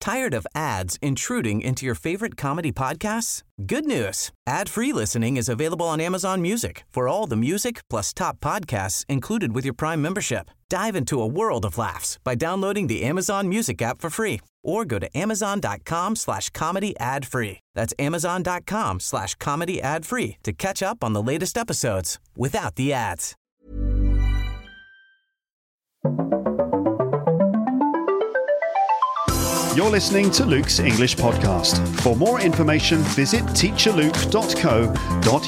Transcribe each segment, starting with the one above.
Tired of ads intruding into your favorite comedy podcasts? Good news. Ad-free listening is available on Amazon Music for all the music plus top podcasts included with your Prime membership. Dive into a world of laughs by downloading the Amazon Music app for free or go to amazon.com/comedy ad-free. That's amazon.com/comedy ad-free to catch up on the latest episodes without the ads. You're listening to Luke's English Podcast. For more information, visit teacherluke.co.uk.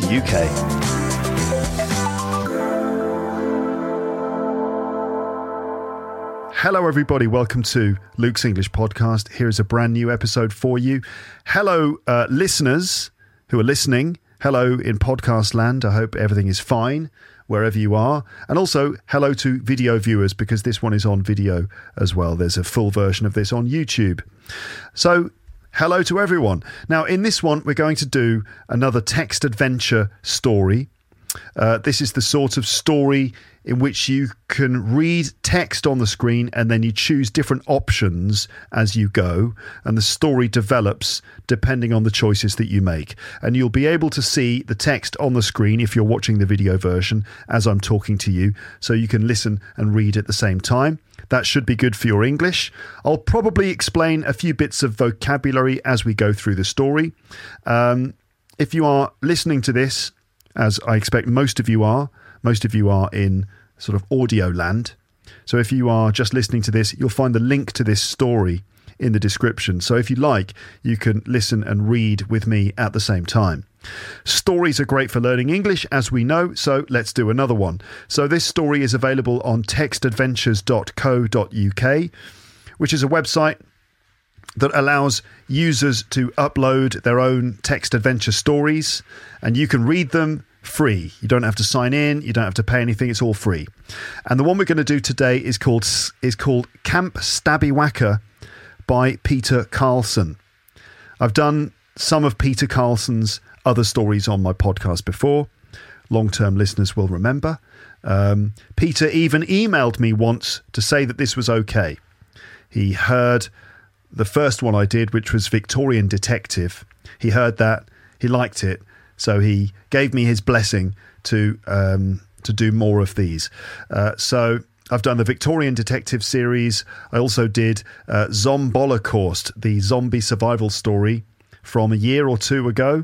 Hello, everybody. Welcome to Luke's English Podcast. Here is a brand new episode for you. Hello, listeners who are listening. Hello in podcast land. I hope everything is fine wherever you are. And also, hello to video viewers, because this one is on video as well. There's a full version of this on YouTube. So, hello to everyone. Now, in this one, we're going to do another text adventure story. This is the sort of story in which you can read text on the screen and then you choose different options as you go, and the story develops depending on the choices that you make. And you'll be able to see the text on the screen if you're watching the video version as I'm talking to you, so you can listen and read at the same time. That should be good for your English. I'll probably explain a few bits of vocabulary as we go through the story. If you are listening to this, as I expect most of you are in sort of audio land. So if you are just listening to this, you'll find the link to this story in the description. So if you like, you can listen and read with me at the same time. Stories are great for learning English, as we know, so let's do another one. So this story is available on textadventures.co.uk, which is a website that allows users to upload their own text adventure stories, and you can read them free. You don't have to sign in, you don't have to pay anything, it's all free. And the one we're going to do today is called Camp Stabbywacker by Peter Carlson. I've done some of Peter Carlson's other stories on my podcast before. Long-term listeners will remember. Peter even emailed me once to say that this was okay. He heard the first one I did, which was Victorian Detective. He heard that, he liked it, so he gave me his blessing to do more of these. So I've done the Victorian Detective series. I also did Zombolocaust, the zombie survival story from a year or two ago.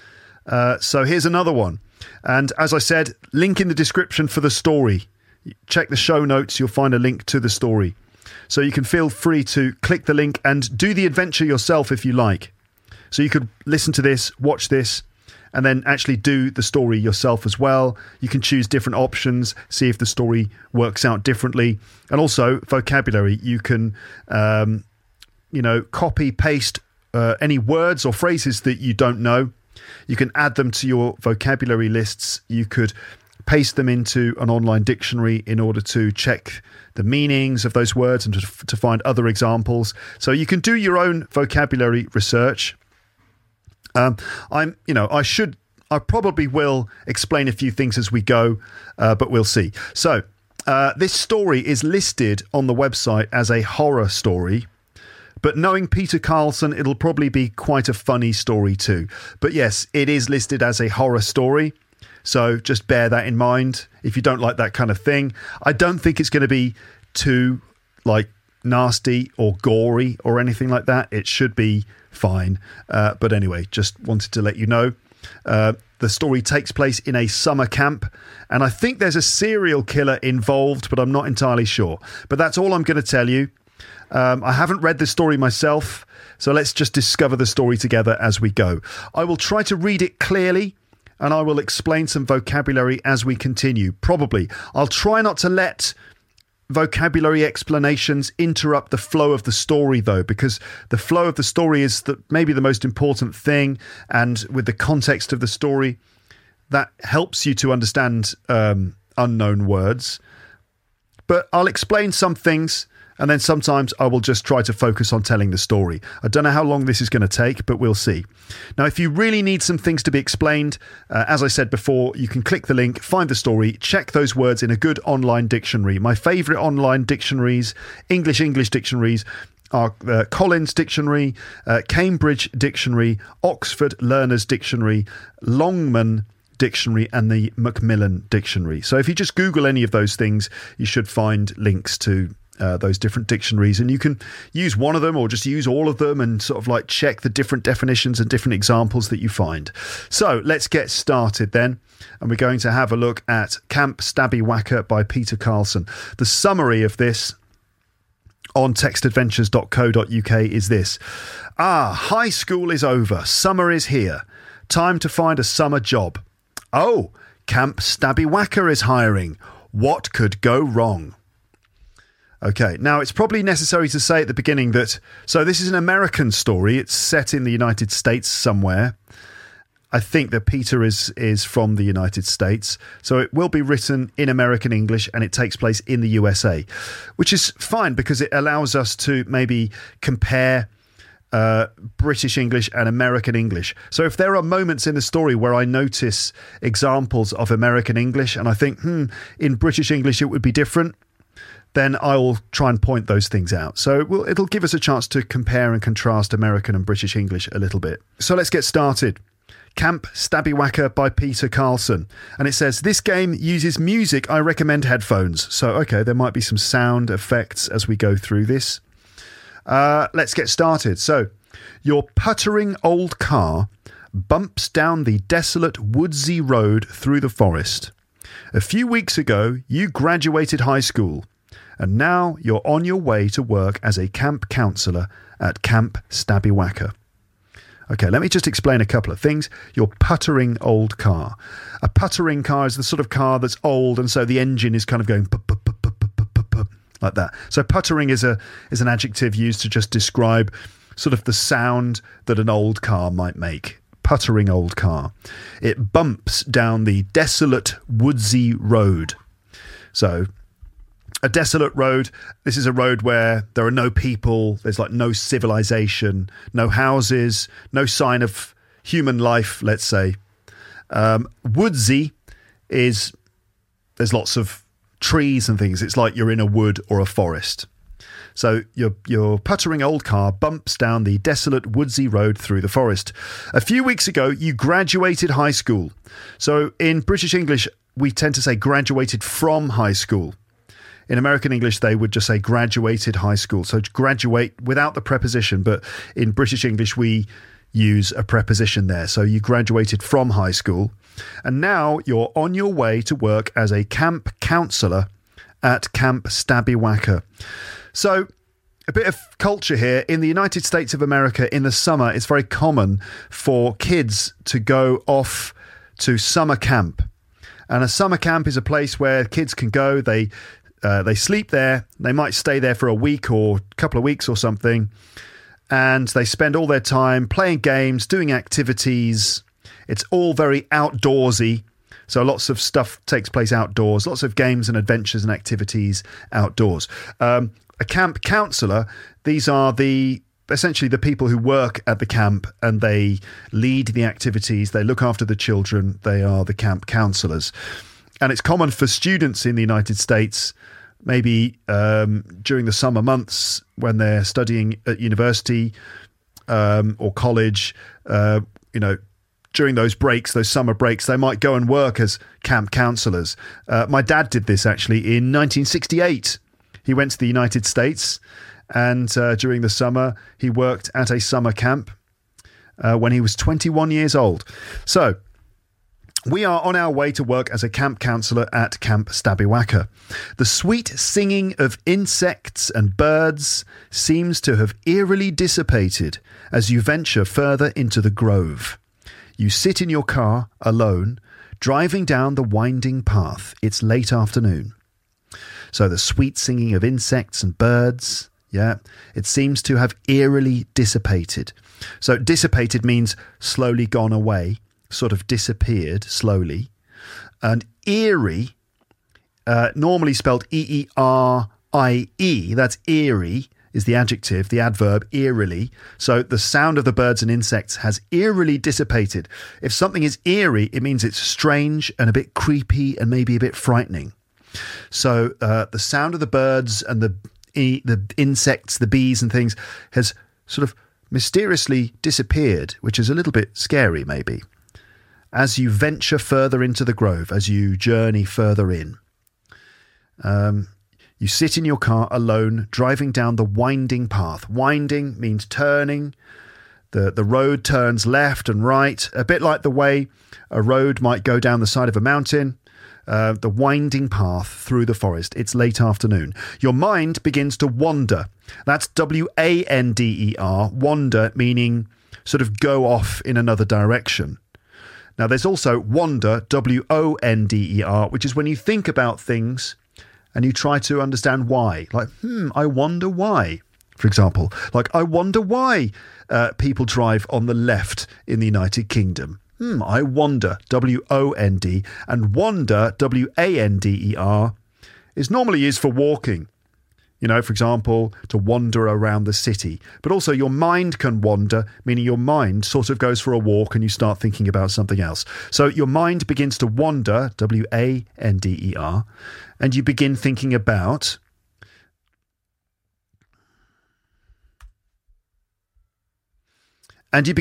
So here's another one. And as I said, link in the description for the story. Check the show notes, you'll find a link to the story. So you can feel free to click the link and do the adventure yourself if you like. So you could listen to this, watch this, and then actually do the story yourself as well. You can choose different options, see if the story works out differently. And also vocabulary. You can, copy, paste any words or phrases that you don't know. You can add them to your vocabulary lists. You could paste them into an online dictionary in order to check the meanings of those words and to find other examples. So you can do your own vocabulary research. I probably will explain a few things as we go, but we'll see. So this story is listed on the website as a horror story, but knowing Peter Carlson, it'll probably be quite a funny story too. But yes, it is listed as a horror story. So just bear that in mind if you don't like that kind of thing. I don't think it's going to be too nasty or gory or anything like that. It should be fine. But anyway, just wanted to let you know. The story takes place in a summer camp, and I think there's a serial killer involved, but I'm not entirely sure. But that's all I'm going to tell you. I haven't read the story myself, so let's just discover the story together as we go. I will try to read it clearly, and I will explain some vocabulary as we continue. Probably. I'll try not to let vocabulary explanations interrupt the flow of the story, though, because the flow of the story is maybe the most important thing, and with the context of the story, that helps you to understand unknown words. But I'll explain some things, and then sometimes I will just try to focus on telling the story. I don't know how long this is going to take, but we'll see. Now, if you really need some things to be explained, as I said before, you can click the link, find the story, check those words in a good online dictionary. My favourite online dictionaries, English dictionaries, are Collins Dictionary, Cambridge Dictionary, Oxford Learners Dictionary, Longman Dictionary, and the Macmillan Dictionary. So if you just Google any of those things, you should find links to those different dictionaries, and you can use one of them or just use all of them and sort of like check the different definitions and different examples that you find. So let's get started then, and we're going to have a look at Camp Stabby Whacker by Peter Carlson. The summary of this on textadventures.co.uk is this: high school is over, summer is here, time to find a summer job. Oh, Camp Stabby Whacker is hiring. What could go wrong? Okay, now it's probably necessary to say at the beginning that, so this is an American story. It's set in the United States somewhere. I think that Peter is from the United States, so it will be written in American English and it takes place in the USA, which is fine because it allows us to maybe compare British English and American English. So if there are moments in the story where I notice examples of American English and I think, in British English it would be different, then I will try and point those things out. So it'll give us a chance to compare and contrast American and British English a little bit. So let's get started. Camp Stabby Whacker by Peter Carlson. And it says, this game uses music. I recommend headphones. So, okay, there might be some sound effects as we go through this. Let's get started. So, your puttering old car bumps down the desolate woodsy road through the forest. A few weeks ago, you graduated high school. And now you're on your way to work as a camp counsellor at Camp Stabby Whacker. Okay, let me just explain a couple of things. Your puttering old car. A puttering car is the sort of car that's old, and so the engine is kind of going like that. So puttering is an adjective used to just describe sort of the sound that an old car might make. Puttering old car. It bumps down the desolate woodsy road. So a desolate road, this is a road where there are no people, there's like no civilization, no houses, no sign of human life, let's say. Woodsy is, there's lots of trees and things. It's like you're in a wood or a forest. So your puttering old car bumps down the desolate woodsy road through the forest. A few weeks ago, you graduated high school. So in British English, we tend to say graduated from high school. In American English, they would just say graduated high school. So graduate without the preposition, but in British English, we use a preposition there. So you graduated from high school, and now you're on your way to work as a camp counsellor at Camp Stabby Whacker. So a bit of culture here. In the United States of America, in the summer, it's very common for kids to go off to summer camp. And a summer camp is a place where kids can go. They sleep there. They might stay there for a week or a couple of weeks or something. And they spend all their time playing games, doing activities. It's all very outdoorsy. So lots of stuff takes place outdoors. Lots of games and adventures and activities outdoors. A camp counsellor, these are essentially the people who work at the camp and they lead the activities. They look after the children. They are the camp counsellors. And it's common for students in the United States, maybe during the summer months when they're studying at university or college, during those breaks, those summer breaks, they might go and work as camp counsellors. My dad did this actually in 1968. He went to the United States and during the summer, he worked at a summer camp when he was 21 years old. So we are on our way to work as a camp counsellor at Camp Stabby Whacker. The sweet singing of insects and birds seems to have eerily dissipated as you venture further into the grove. You sit in your car, alone, driving down the winding path. It's late afternoon. So the sweet singing of insects and birds, it seems to have eerily dissipated. So dissipated means slowly gone away. Sort of disappeared slowly. And eerie, normally spelled E-E-R-I-E, that's eerie, is the adjective, the adverb, eerily. So the sound of the birds and insects has eerily dissipated. If something is eerie, it means it's strange and a bit creepy and maybe a bit frightening. So the sound of the birds and the the insects, the bees and things, has sort of mysteriously disappeared, which is a little bit scary maybe. As you venture further into the grove, as you journey further in, you sit in your car alone, driving down the winding path. Winding means turning. The road turns left and right, a bit like the way a road might go down the side of a mountain. The winding path through the forest. It's late afternoon. Your mind begins to wander. That's W-A-N-D-E-R, wander, meaning sort of go off in another direction. Now, there's also wonder, W-O-N-D-E-R, which is when you think about things and you try to understand why. Like, I wonder why. For example, like, I wonder why people drive on the left in the United Kingdom. I wonder, W-O-N-D, and wander, W-A-N-D-E-R, is normally used for walking. You know, for example, to wander around the city. But also your mind can wander, meaning your mind sort of goes for a walk and you start thinking about something else. So your mind begins to wander, W-A-N-D-E-R, and you begin thinking about... And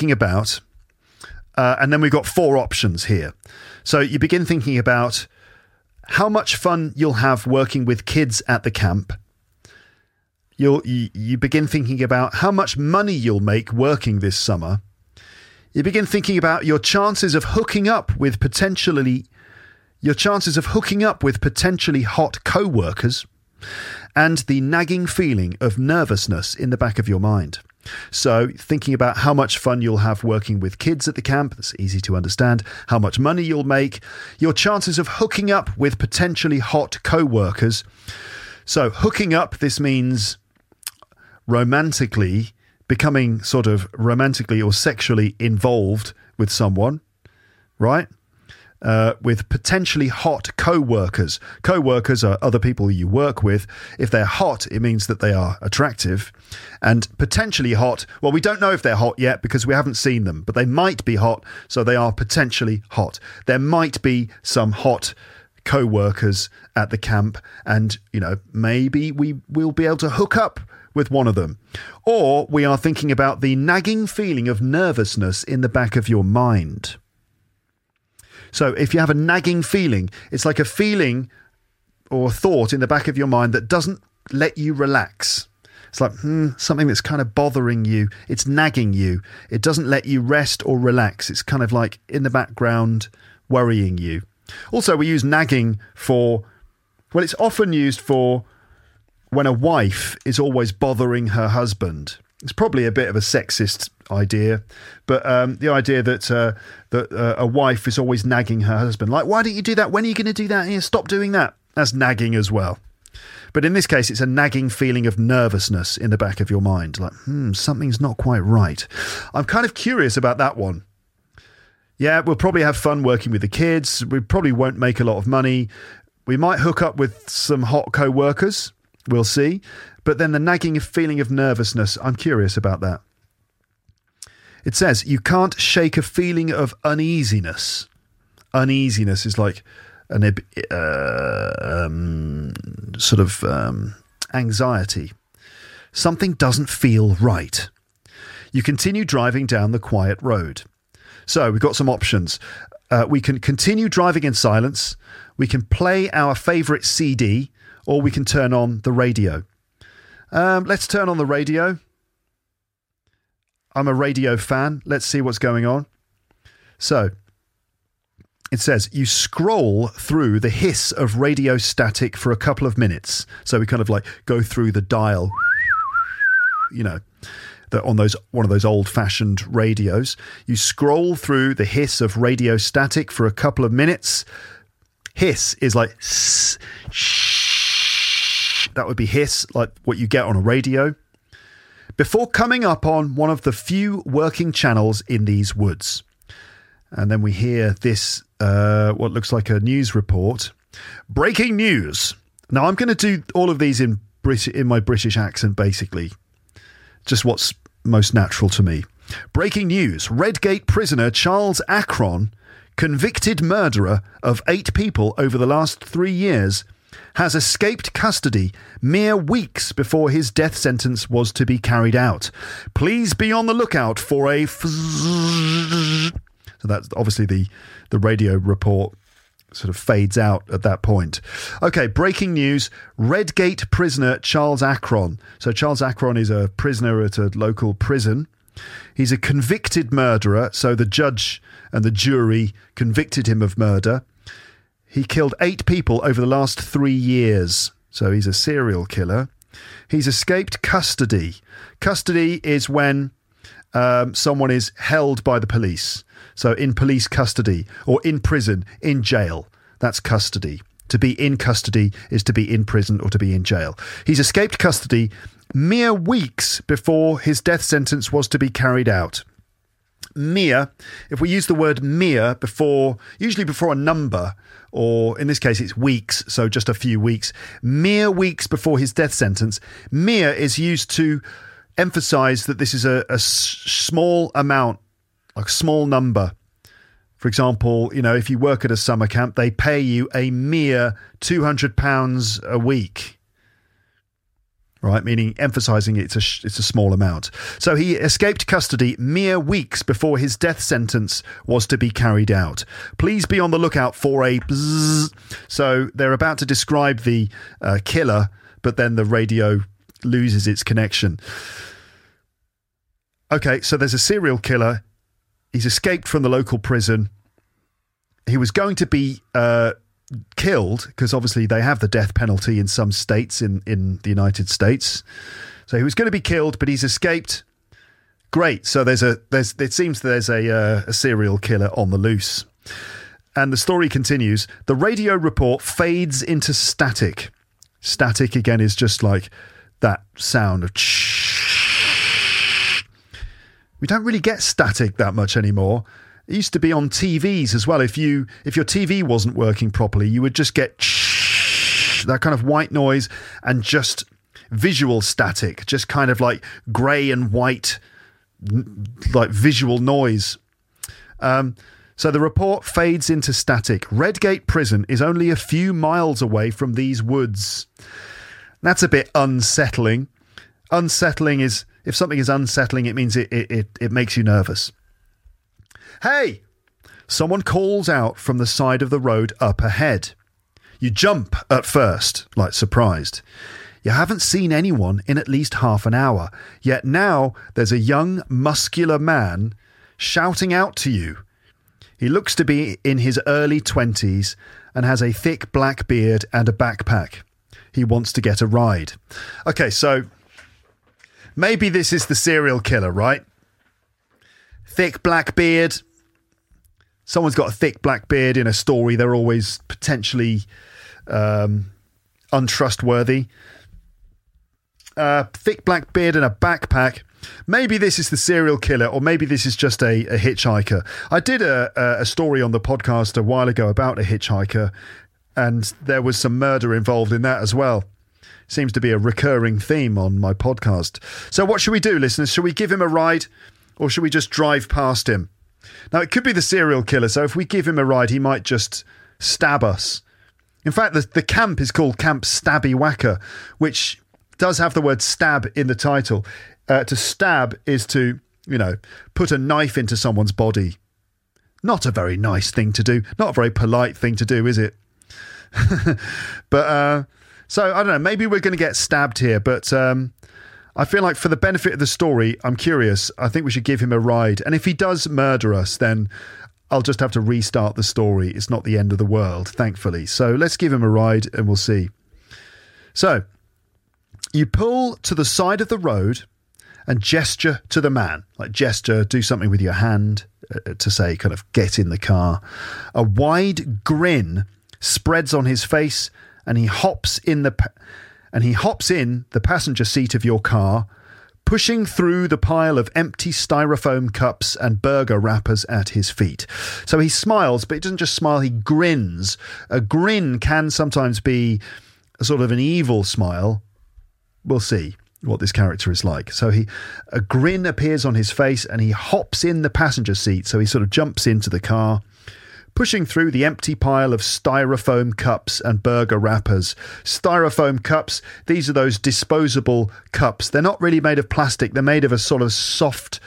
then we've got 4 options here. So you begin thinking about how much fun you'll have working with kids at the camp. You begin thinking about how much money you'll make working this summer. You begin thinking about your chances of hooking up with potentially hot co-workers, and the nagging feeling of nervousness in the back of your mind. So thinking about how much fun you'll have working with kids at the camp, that's easy to understand, how much money you'll make, your chances of hooking up with potentially hot co-workers. So hooking up, this means romantically, becoming sort of romantically or sexually involved with someone, right? With potentially hot co-workers. Co-workers are other people you work with. If they're hot, it means that they are attractive. And potentially hot, well, we don't know if they're hot yet because we haven't seen them, but they might be hot, so they are potentially hot. There might be some hot co-workers at the camp, and, you know, maybe we'll be able to hook up with one of them. Or we are thinking about the nagging feeling of nervousness in the back of your mind. So if you have a nagging feeling, it's like a feeling or thought in the back of your mind that doesn't let you relax. It's like something that's kind of bothering you. It's nagging you. It doesn't let you rest or relax. It's kind of like in the background worrying you. Also, we use nagging for, well, it's often used for when a wife is always bothering her husband. It's probably a bit of a sexist idea, but the idea that a wife is always nagging her husband, like, why don't you do that? When are you going to do that? Yeah, stop doing that. That's nagging as well. But in this case, it's a nagging feeling of nervousness in the back of your mind, like, something's not quite right. I'm kind of curious about that one. Yeah, we'll probably have fun working with the kids. We probably won't make a lot of money. We might hook up with some hot co-workers. We'll see. But then the nagging feeling of nervousness, I'm curious about that. It says, you can't shake a feeling of uneasiness. Uneasiness is like an anxiety. Something doesn't feel right. You continue driving down the quiet road. So we've got some options. We can continue driving in silence. We can play our favourite CD, or we can turn on the radio. Let's turn on the radio. I'm a radio fan. Let's see what's going on. So it says you scroll through the hiss of radio static for a couple of minutes. So we kind of like go through the dial, you know, on one of those old-fashioned radios. You scroll through the hiss of radio static for a couple of minutes. Hiss is like shh. That would be hiss, like what you get on a radio. Before coming up on one of the few working channels in these woods. And then we hear this, what looks like a news report. Breaking news. Now, I'm going to do all of these in my British accent, basically. Just what's most natural to me. Breaking news. Redgate prisoner Charles Akron, convicted murderer of 8 people over the last 3 years, has escaped custody mere weeks before his death sentence was to be carried out. Please be on the lookout for a... So that's obviously the radio report sort of fades out at that point. Okay, breaking news. Redgate prisoner Charles Akron. So Charles Akron is a prisoner at a local prison. He's a convicted murderer, so the judge and the jury convicted him of murder. He killed 8 people over the last 3 years, so he's a serial killer. He's escaped custody. Custody is when someone is held by the police. So in police custody, or in prison, in jail. That's custody. To be in custody is to be in prison or to be in jail. He's escaped custody mere weeks before his death sentence was to be carried out. Mere, if we use the word mere usually before a number, or in this case it's weeks, so just a few weeks, mere weeks before his death sentence, mere is used to emphasize that this is a small amount, like a small number. For example, if you work at a summer camp, they pay you a mere £200 a week. Right, meaning emphasising it's a small amount. So he escaped custody mere weeks before his death sentence was to be carried out. Please be on the lookout for a bzzz. So they're about to describe the killer, but then the radio loses its connection. Okay, so there's a serial killer. He's escaped from the local prison. He was going to be killed, because obviously they have the death penalty in some states in the United States. So he was going to be killed, but he's escaped. Great. So it seems there's a serial killer on the loose. And the story continues. The radio report fades into static. Static, again, is just like that sound of we don't really get static that much anymore. It used to be on TVs as well. If your TV wasn't working properly, you would just get that kind of white noise and just visual static, just kind of like grey and white, like visual noise. So the report fades into static. Redgate Prison is only a few miles away from these woods. That's a bit unsettling. Unsettling is, if something is unsettling, it means it makes you nervous. Hey! Someone calls out from the side of the road up ahead. You jump at first, like surprised. You haven't seen anyone in at least half an hour, yet now there's a young, muscular man shouting out to you. He looks to be in his early 20s and has a thick black beard and a backpack. He wants to get a ride. Okay, so maybe this is the serial killer, right? Thick black beard. Someone's got a thick black beard in a story. They're always potentially untrustworthy. Thick black beard and a backpack. Maybe this is the serial killer, or maybe this is just a hitchhiker. I did a story on the podcast a while ago about a hitchhiker, and there was some murder involved in that as well. Seems to be a recurring theme on my podcast. So what should we do, listeners? Should we give him a ride, or should we just drive past him? Now, it could be the serial killer, so if we give him a ride, he might just stab us. In fact, the camp is called Camp Stabby Wacker, which does have the word stab in the title. To stab is to, put a knife into someone's body. Not a very nice thing to do. Not a very polite thing to do, is it? But, so, I don't know, maybe we're going to get stabbed here, but I feel like for the benefit of the story, I'm curious. I think we should give him a ride. And if he does murder us, then I'll just have to restart the story. It's not the end of the world, thankfully. So let's give him a ride and we'll see. So you pull to the side of the road and gesture to the man. Like gesture, do something with your hand to say kind of get in the car. A wide grin spreads on his face and he hops in the passenger seat of your car, pushing through the pile of empty styrofoam cups and burger wrappers at his feet. So he smiles, but he doesn't just smile, he grins. A grin can sometimes be a sort of an evil smile. We'll see what this character is like. So a grin appears on his face and he hops in the passenger seat. So he sort of jumps into the car, pushing through the empty pile of styrofoam cups and burger wrappers. Styrofoam cups, these are those disposable cups. They're not really made of plastic. They're made of a sort of soft,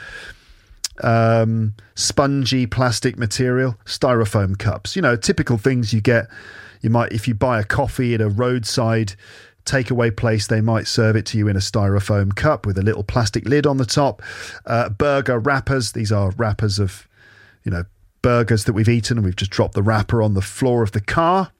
spongy plastic material. Styrofoam cups, typical things you get. You might, if you buy a coffee at a roadside takeaway place, they might serve it to you in a styrofoam cup with a little plastic lid on the top. Burger wrappers, these are wrappers of, burgers that we've eaten and we've just dropped the wrapper on the floor of the car.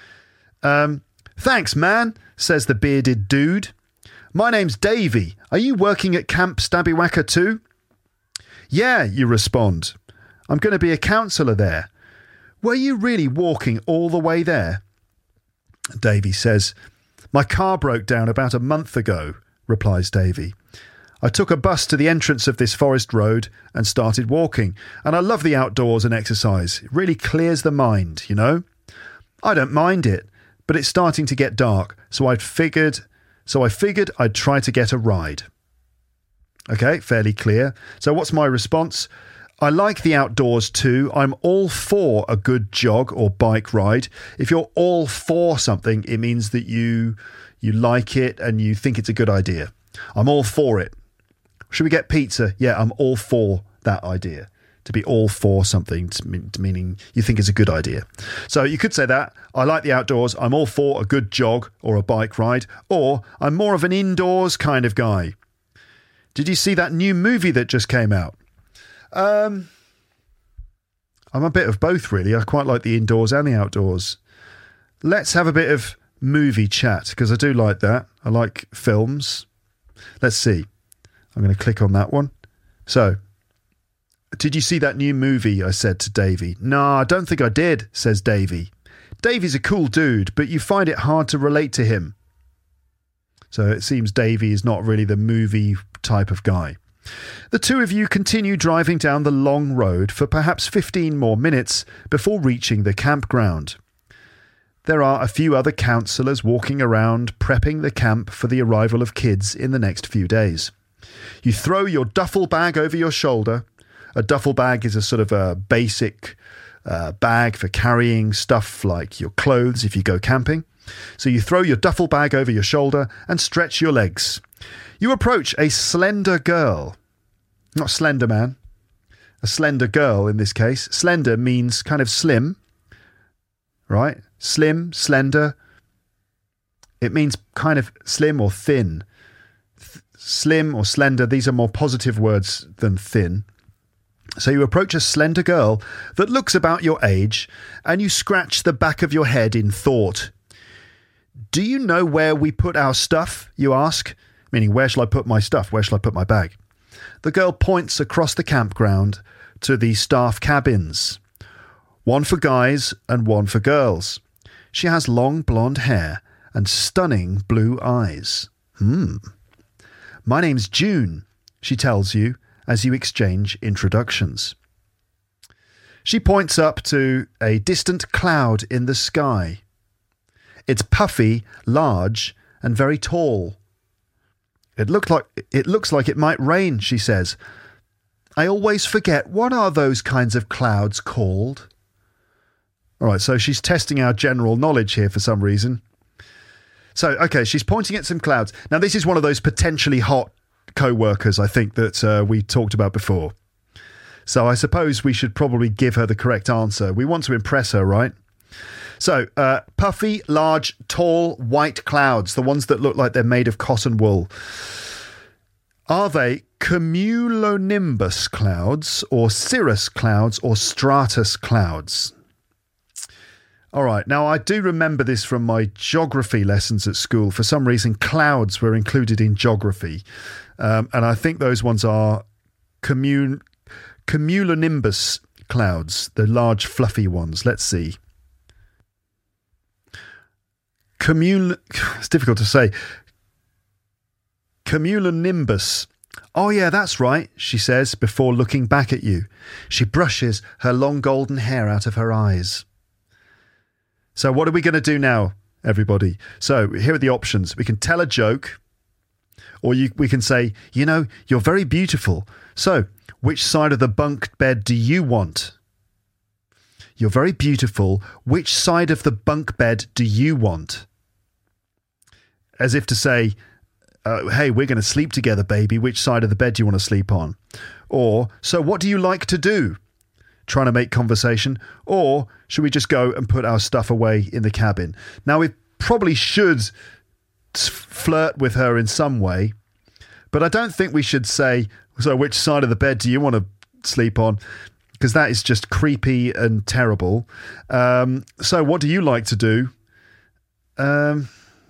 Thanks, man, says the bearded dude. My name's Davey. Are you working at Camp Stabbywacker too? Yeah, you respond. I'm going to be a counsellor there. Were you really walking all the way there? Davey says, my car broke down about a month ago, replies Davey. I took a bus to the entrance of this forest road and started walking, and I love the outdoors and exercise. It really clears the mind, I don't mind it, but it's starting to get dark, so I figured I'd try to get a ride. Okay, fairly clear. So what's my response? I like the outdoors too. I'm all for a good jog or bike ride. If you're all for something, it means that you like it and you think it's a good idea. I'm all for it. Should we get pizza? Yeah, I'm all for that idea. To be all for something, meaning you think it's a good idea. So you could say that. I like the outdoors. I'm all for a good jog or a bike ride. Or I'm more of an indoors kind of guy. Did you see that new movie that just came out? I'm a bit of both, really. I quite like the indoors and the outdoors. Let's have a bit of movie chat, because I do like that. I like films. Let's see. I'm going to click on that one. So, did you see that new movie? I said to Davey. No, I don't think I did, says Davey. Davey's a cool dude, but you find it hard to relate to him. So it seems Davey is not really the movie type of guy. The two of you continue driving down the long road for perhaps 15 more minutes before reaching the campground. There are a few other counsellors walking around prepping the camp for the arrival of kids in the next few days. You throw your duffel bag over your shoulder. A duffel bag is a sort of a basic bag for carrying stuff like your clothes if you go camping. So you throw your duffel bag over your shoulder and stretch your legs. You approach a slender girl. Not slender man. A slender girl in this case. Slender means kind of slim. Right? Slim, slender. It means kind of slim or thin. Slim or slender, these are more positive words than thin. So you approach a slender girl that looks about your age and you scratch the back of your head in thought. Do you know where we put our stuff? You ask. Meaning, where shall I put my stuff? Where shall I put my bag? The girl points across the campground to the staff cabins. One for guys and one for girls. She has long blonde hair and stunning blue eyes. My name's June, she tells you as you exchange introductions. She points up to a distant cloud in the sky. It's puffy, large, and very tall. It looks like it might rain, she says. I always forget, what are those kinds of clouds called? All right, so she's testing our general knowledge here for some reason. So, okay, she's pointing at some clouds. Now, this is one of those potentially hot co-workers, I think, that we talked about before. So I suppose we should probably give her the correct answer. We want to impress her, right? So, puffy, large, tall, white clouds, the ones that look like they're made of cotton wool. Are they cumulonimbus clouds or cirrus clouds or stratus clouds? All right, now I do remember this from my geography lessons at school. For some reason, clouds were included in geography. And I think those ones are cumulonimbus clouds, the large fluffy ones. Let's see. It's difficult to say. Cumulonimbus. Oh yeah, that's right, she says before looking back at you. She brushes her long golden hair out of her eyes. So what are we going to do now, everybody? So here are the options. We can tell a joke, or we can say, you're very beautiful. So which side of the bunk bed do you want? You're very beautiful. Which side of the bunk bed do you want? As if to say, hey, we're going to sleep together, baby. Which side of the bed do you want to sleep on? Or, so what do you like to do? Trying to make conversation. Or should we just go and put our stuff away in the cabin? Now, we probably should flirt with her in some way, but I don't think we should say, so which side of the bed do you want to sleep on? Because that is just creepy and terrible. So what do you like to do? To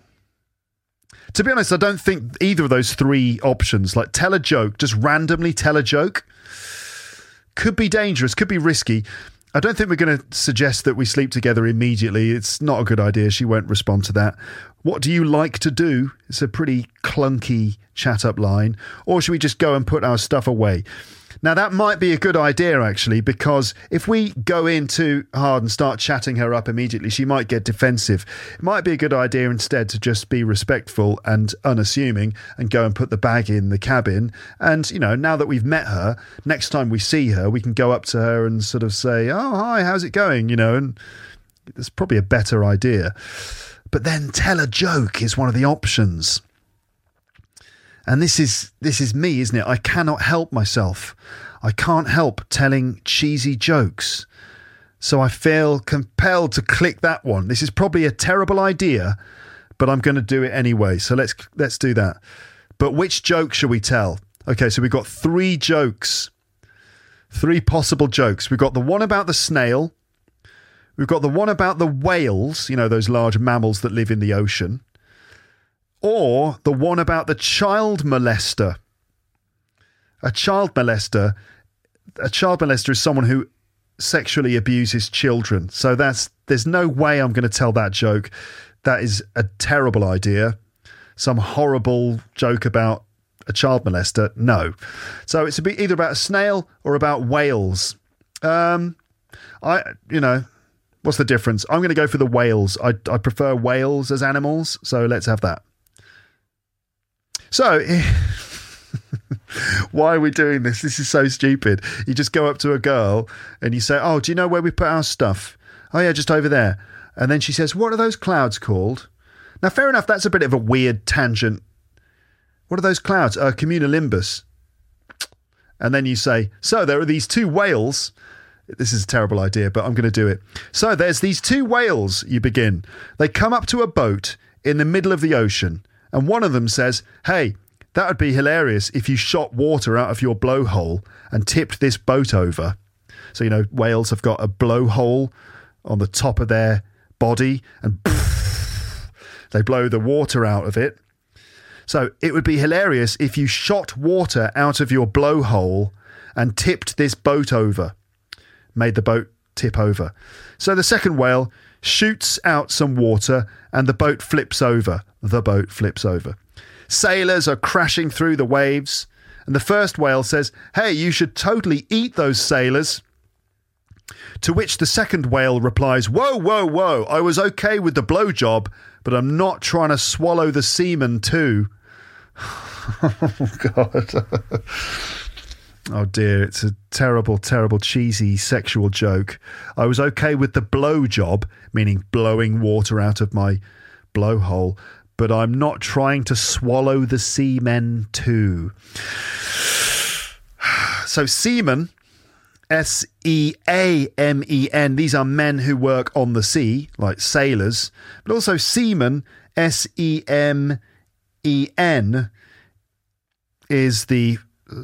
be honest, I don't think either of those three options, like tell a joke, just randomly tell a joke, could be dangerous, could be risky. I don't think we're going to suggest that we sleep together immediately. It's not a good idea. She won't respond to that. What do you like to do? It's a pretty clunky chat-up line. Or should we just go and put our stuff away? Now, that might be a good idea, actually, because if we go in too hard and start chatting her up immediately, she might get defensive. It might be a good idea instead to just be respectful and unassuming and go and put the bag in the cabin. And, you know, now that we've met her, next time we see her, we can go up to her and sort of say, oh, hi, how's it going? You know, and it's probably a better idea. But then tell a joke is one of the options. And this is me, isn't it? I cannot help myself. I can't help telling cheesy jokes. So I feel compelled to click that one. This is probably a terrible idea, but I'm going to do it anyway. So let's do that. But which joke should we tell? Okay, so we've got three jokes. Three possible jokes. We've got the one about the snail. We've got the one about the whales, you know, those large mammals that live in the ocean. Or the one about the child molester. A child molester is someone who sexually abuses children. So there's no way I'm going to tell that joke. That is a terrible idea. Some horrible joke about a child molester. No. So it's either about a snail or about whales. What's the difference? I'm going to go for the whales. I prefer whales as animals. So let's have that. So, why are we doing this? This is so stupid. You just go up to a girl and you say, oh, do you know where we put our stuff? Oh, yeah, just over there. And then she says, what are those clouds called? Now, fair enough, that's a bit of a weird tangent. What are those clouds? Cumulonimbus. And then you say, so there are these two whales. This is a terrible idea, but I'm going to do it. So there's these two whales, you begin. They come up to a boat in the middle of the ocean. And one of them says, hey, that would be hilarious if you shot water out of your blowhole and tipped this boat over. So, you know, whales have got a blowhole on the top of their body and they blow the water out of it. So it would be hilarious if you shot water out of your blowhole and tipped this boat over, made the boat tip over. So the second whale shoots out some water and the boat flips over. The boat flips over. Sailors are crashing through the waves and the first whale says, hey, you should totally eat those sailors. To which the second whale replies, whoa, whoa, whoa, I was okay with the blowjob, but I'm not trying to swallow the semen too. Oh, God. Oh, dear. It's a terrible, terrible, cheesy sexual joke. I was okay with the blowjob, meaning blowing water out of my blowhole, but I'm not trying to swallow the semen too. So seamen, S-E-A-M-E-N, these are men who work on the sea, like sailors, but also seamen, S-E-M-E-N, is the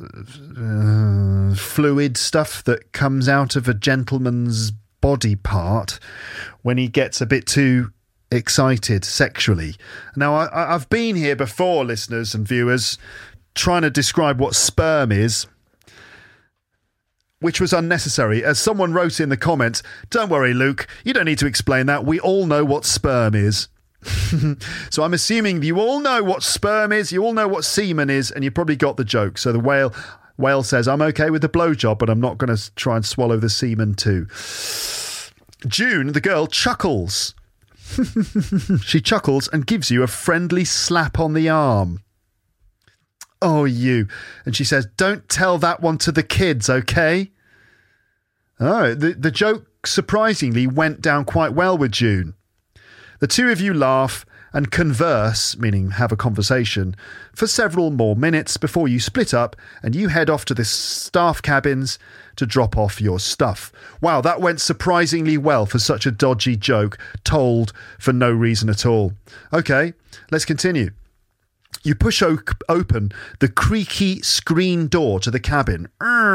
fluid stuff that comes out of a gentleman's body part when he gets a bit too excited sexually. Now, I've been here before, listeners and viewers, trying to describe what sperm is, which was unnecessary. As someone wrote in the comments, don't worry, Luke, you don't need to explain that. We all know what sperm is. So I'm assuming you all know what sperm is, you all know what semen is, and you probably got the joke. So the whale says, I'm okay with the blowjob, but I'm not going to try and swallow the semen too. June, the girl, chuckles. She chuckles and gives you a friendly slap on the arm. Oh, you. And she says, don't tell that one to the kids, okay? Oh, the joke surprisingly went down quite well with June. The two of you laugh and converse, meaning have a conversation, for several more minutes before you split up and you head off to the staff cabins to drop off your stuff. Wow, that went surprisingly well for such a dodgy joke told for no reason at all. Okay, let's continue. You push open the creaky screen door to the cabin.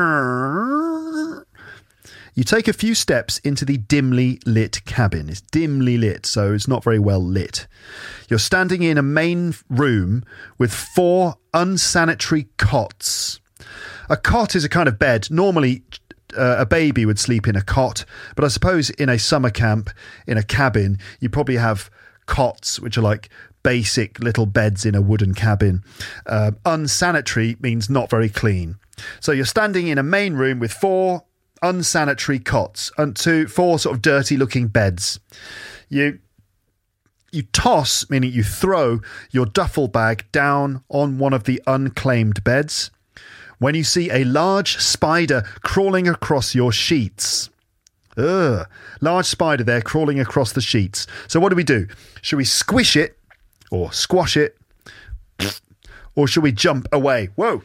You take a few steps into the dimly lit cabin. It's dimly lit, so it's not very well lit. You're standing in a main room with 4 unsanitary cots. A cot is a kind of bed. Normally, a baby would sleep in a cot, but I suppose in a summer camp, in a cabin, you probably have cots, which are like basic little beds in a wooden cabin. Unsanitary means not very clean. So you're standing in a main room with 4 unsanitary cots and 4 sort of dirty looking beds. You toss, meaning you throw your duffel bag down on one of the unclaimed beds when you see a large spider crawling across your sheets. Large spider there crawling across the sheets. So what do? Should we squish it or squash it, or should we jump away? Whoa.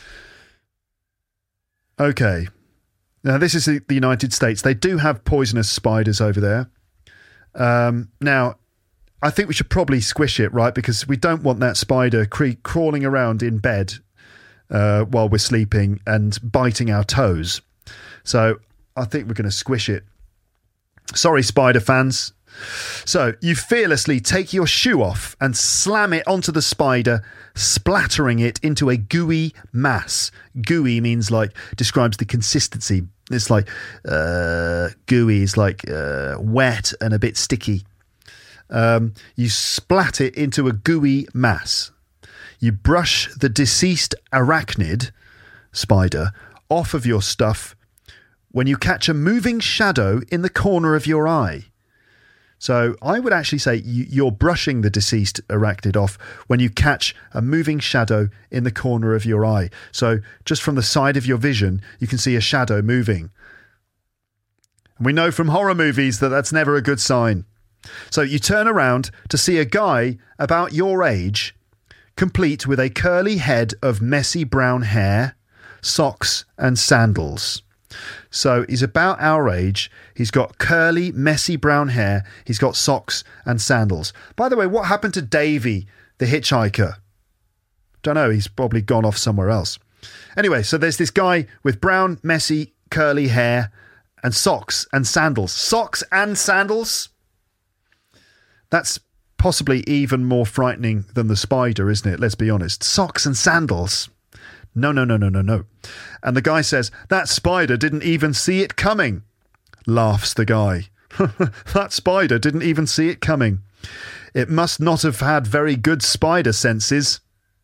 Okay. Now, this is the United States. They do have poisonous spiders over there. Now, I think we should probably squish it, right? Because we don't want that spider crawling around in bed while we're sleeping and biting our toes. So I think we're going to squish it. Sorry, spider fans. So you fearlessly take your shoe off and slam it onto the spider, splattering it into a gooey mass. Gooey means describes the consistency. It's like gooey is like wet and a bit sticky. You splat it into a gooey mass. You brush the deceased arachnid, spider, off of your stuff when you catch a moving shadow in the corner of your eye. So I would actually say you're brushing the deceased arachnid off when you catch a moving shadow in the corner of your eye. So just from the side of your vision, you can see a shadow moving. And we know from horror movies that that's never a good sign. So you turn around to see a guy about your age, complete with a curly head of messy brown hair, socks and sandals. So he's about our age. He's got curly, messy brown hair. He's got socks and sandals. By the way, what happened to Davy, the hitchhiker? Don't know. He's probably gone off somewhere else. Anyway, so there's this guy with brown, messy, curly hair and socks and sandals. Socks and sandals? That's possibly even more frightening than the spider, isn't it? Let's be honest. Socks and sandals. No. And the guy says, that spider didn't even see it coming. Laughs the guy. That spider didn't even see it coming. It must not have had very good spider senses.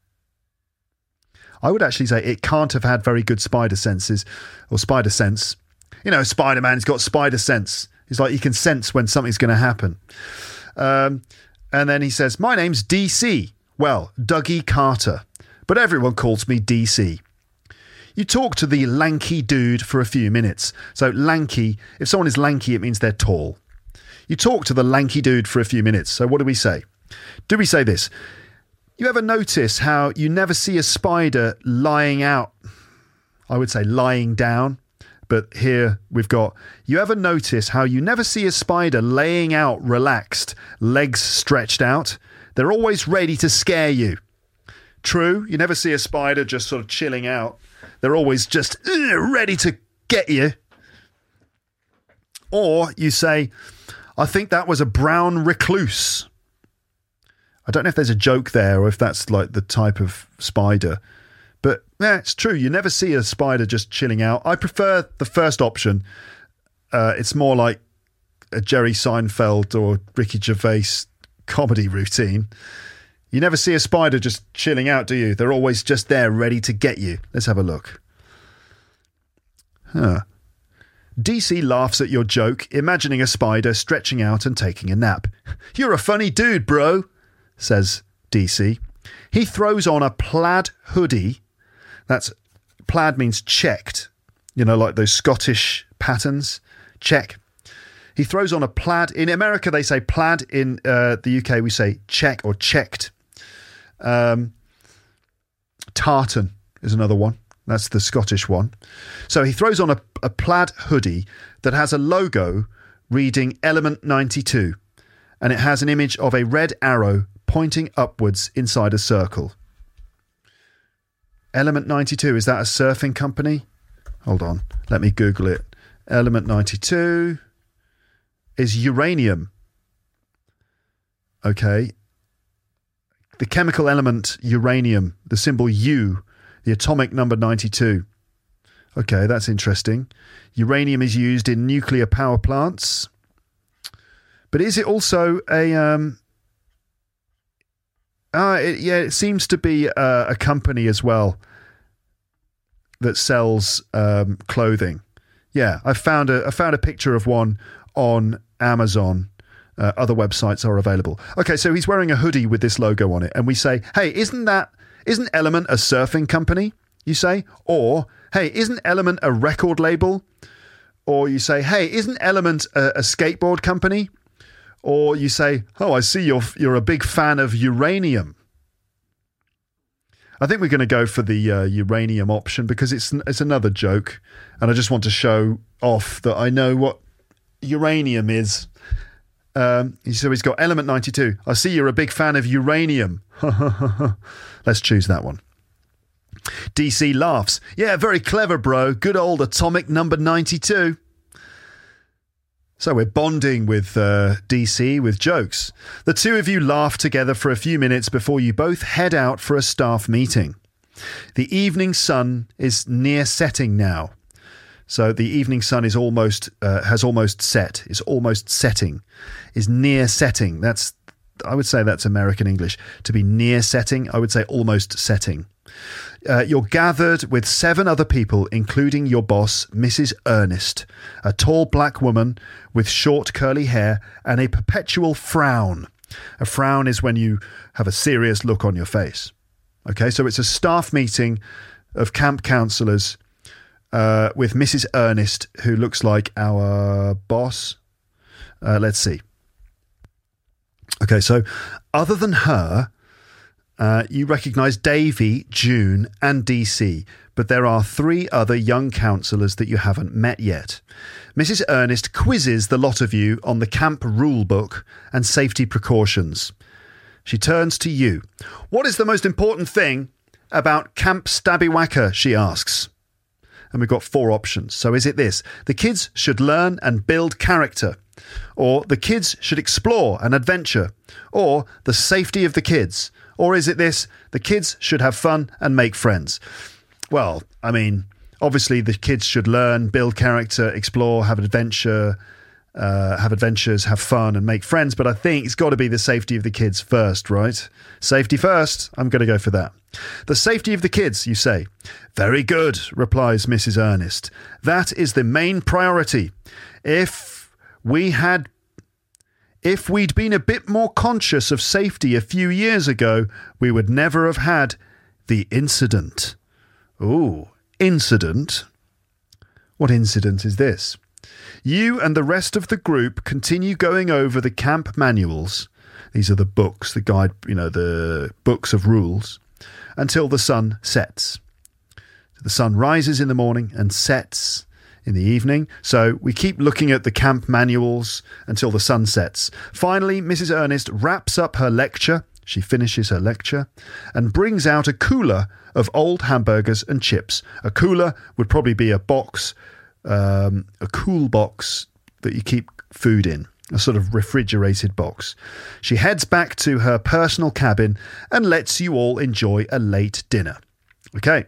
I would actually say it can't have had very good spider senses or spider sense. You know, Spider-Man's got spider sense. It's like he can sense when something's going to happen. And then he says, my name's DC. Well, Dougie Carter. But everyone calls me DC. You talk to the lanky dude for a few minutes. So lanky, if someone is lanky, it means they're tall. You talk to the lanky dude for a few minutes. So what do we say? Do we say this? You ever notice how you never see a spider lying out? I would say lying down. But here we've got, you ever notice how you never see a spider laying out relaxed, legs stretched out? They're always ready to scare you. True, you never see a spider just sort of chilling out. They're always just ready to get you. Or you say, I think that was a brown recluse. I don't know if there's a joke there or if that's like the type of spider. But yeah, it's true. You never see a spider just chilling out. I prefer the first option. It's more like a Jerry Seinfeld or Ricky Gervais comedy routine. You never see a spider just chilling out, do you? They're always just there, ready to get you. Let's have a look. DC laughs at your joke, imagining a spider stretching out and taking a nap. You're a funny dude, bro, says DC. He throws on a plaid hoodie. That's plaid means checked. You know, like those Scottish patterns. Check. He throws on a plaid. In America, they say plaid. In the UK, we say check or checked. Tartan is another one. That's the Scottish one. So he throws on a plaid hoodie that has a logo reading Element 92. And it has an image of a red arrow pointing upwards inside a circle. Element 92, is that a surfing company? Hold on, let me Google it. Element 92 is uranium. Okay. The chemical element uranium, the symbol U, the atomic number 92. Okay, that's interesting. Uranium is used in nuclear power plants. But is it also a... it seems to be a company as well that sells clothing. Yeah, I found a picture of one on Amazon. Other websites are available. Okay, so he's wearing a hoodie with this logo on it, and we say, hey, isn't Element a surfing company? You say, or hey, isn't Element a record label? Or you say, hey, isn't Element a skateboard company? Or you say, oh, I see you're a big fan of uranium. I think we're going to go for the uranium option because it's another joke, and I just want to show off that I know what uranium is. So he's got Element 92. I see you're a big fan of uranium. Let's choose that one. DC laughs. Yeah, very clever, bro. Good old atomic number 92. So we're bonding with DC with jokes. The two of you laugh together for a few minutes before you both head out for a staff meeting. The evening sun is near setting now. So the evening sun is has almost set. It's almost setting. Is near setting. I would say that's American English. To be near setting, I would say almost setting. You're gathered with 7 other people, including your boss, Mrs. Ernest, a tall black woman with short curly hair and a perpetual frown. A frown is when you have a serious look on your face. Okay, so it's a staff meeting of camp counsellors with Mrs. Ernest, who looks like our boss. Let's see. Okay, so other than her, you recognise Davy, June and DC, but there are 3 other young counsellors that you haven't met yet. Mrs. Ernest quizzes the lot of you on the camp rule book and safety precautions. She turns to you. What is the most important thing about Camp Stabbywacker, she asks. And we've got 4 options. So is it this? The kids should learn and build character. Or the kids should explore and adventure. Or the safety of the kids. Or is it this? The kids should have fun and make friends. Well, I mean, obviously the kids should learn, build character, explore, have adventures, have fun and make friends. But I think it's got to be the safety of the kids first, right? Safety first. I'm going to go for that. The safety of the kids, you say. Very good, replies Mrs. Ernest. That is the main priority. If we'd been a bit more conscious of safety a few years ago, we would never have had the incident. Ooh, incident? What incident is this? You and the rest of the group continue going over the camp manuals. These are the books, the guide, the books of rules, until the sun sets. The sun rises in the morning and sets in the evening. So we keep looking at the camp manuals until the sun sets. Finally, Mrs. Ernest wraps up her lecture. She finishes her lecture and brings out a cooler of old hamburgers and chips. A cooler would probably be a box, a cool box that you keep food in, a sort of refrigerated box. She heads back to her personal cabin and lets you all enjoy a late dinner. Okay.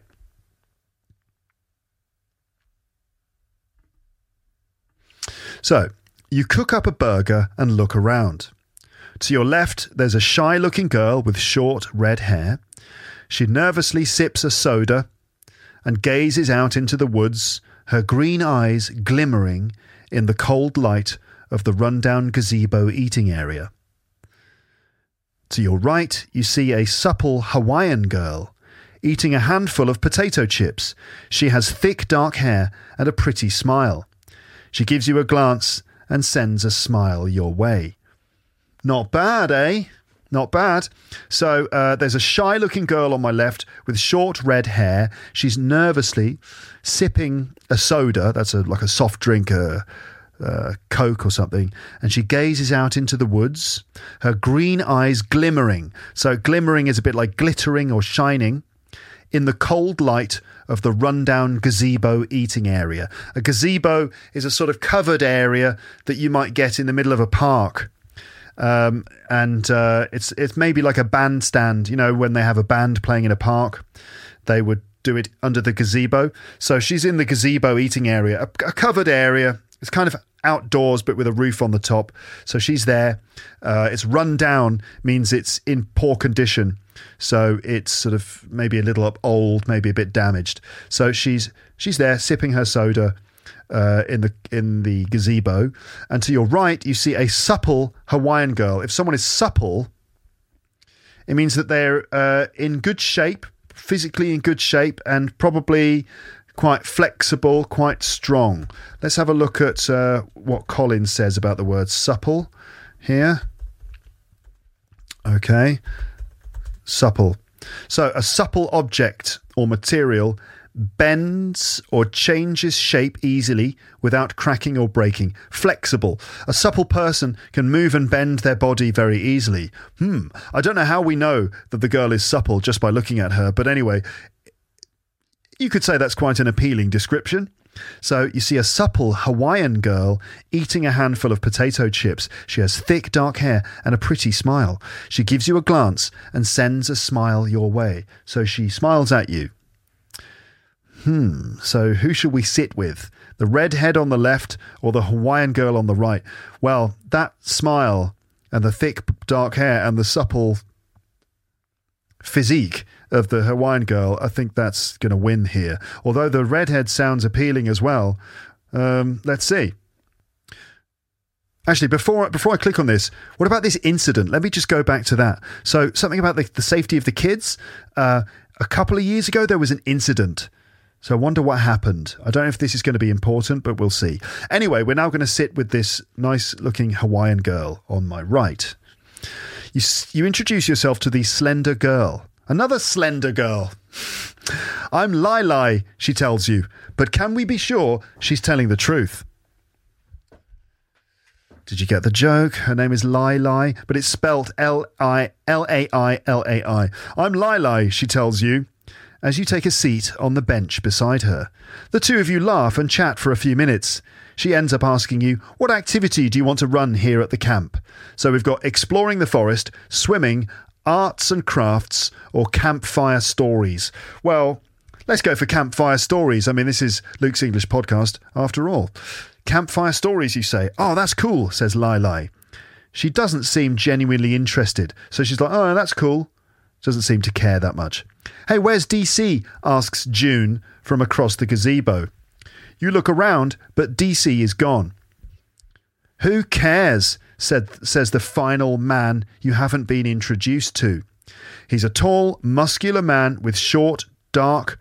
So, you cook up a burger and look around. To your left, there's a shy-looking girl with short red hair. She nervously sips a soda and gazes out into the woods, her green eyes glimmering in the cold light of the rundown gazebo eating area. To your right, you see a supple Hawaiian girl eating a handful of potato chips. She has thick dark hair and a pretty smile. She gives you a glance and sends a smile your way. Not bad, eh? Not bad. So there's a shy-looking girl on my left with short red hair. She's nervously sipping a soda. That's like a soft drink, Coke or something. And she gazes out into the woods, her green eyes glimmering. So glimmering is a bit like glittering or shining in the cold light of the rundown gazebo eating area. A gazebo is a sort of covered area that you might get in the middle of a park. It's maybe like a bandstand, when they have a band playing in a park, they would do it under the gazebo. So she's in the gazebo eating area, a covered area. It's kind of outdoors, but with a roof on the top. So she's there. It's run down, means it's in poor condition. So it's sort of maybe a little old, maybe a bit damaged. So she's there sipping her soda in the gazebo, and to your right you see a supple Hawaiian girl. If someone is supple, it means that they're in good shape, physically in good shape, and probably quite flexible, quite strong. Let's have a look at what Colin says about the word supple here. Okay, supple. So a supple object or material bends or changes shape easily without cracking or breaking. Flexible. A supple person can move and bend their body very easily. I don't know how we know that the girl is supple just by looking at her, but anyway, you could say that's quite an appealing description. So you see a supple Hawaiian girl eating a handful of potato chips. She has thick dark hair and a pretty smile. She gives you a glance and sends a smile your way. So she smiles at you. So who should we sit with? The redhead on the left or the Hawaiian girl on the right? Well, that smile and the thick dark hair and the supple physique of the Hawaiian girl, I think that's going to win here. Although the redhead sounds appealing as well. Let's see. Actually, before I click on this, what about this incident? Let me just go back to that. So something about the safety of the kids. A couple of years ago, there was an incident. So I wonder what happened. I don't know if this is going to be important, but we'll see. Anyway, we're now going to sit with this nice-looking Hawaiian girl on my right. You introduce yourself to the slender girl. Another slender girl. I'm Lai, she tells you. But can we be sure she's telling the truth? Did you get the joke? Her name is Lai, but it's spelt Lilailai. I'm Lai, she tells you, as you take a seat on the bench beside her. The two of you laugh and chat for a few minutes. She ends up asking you, what activity do you want to run here at the camp? So we've got exploring the forest, swimming, arts and crafts, or campfire stories. Well, let's go for campfire stories. I mean, this is Luke's English podcast after all. Campfire stories, you say. Oh, that's cool, says Lai. She doesn't seem genuinely interested. So she's like, oh, that's cool. Doesn't seem to care that much. Hey, where's DC? Asks June from across the gazebo. You look around, but DC is gone. Who cares? Says the final man you haven't been introduced to. He's a tall, muscular man with a short, dark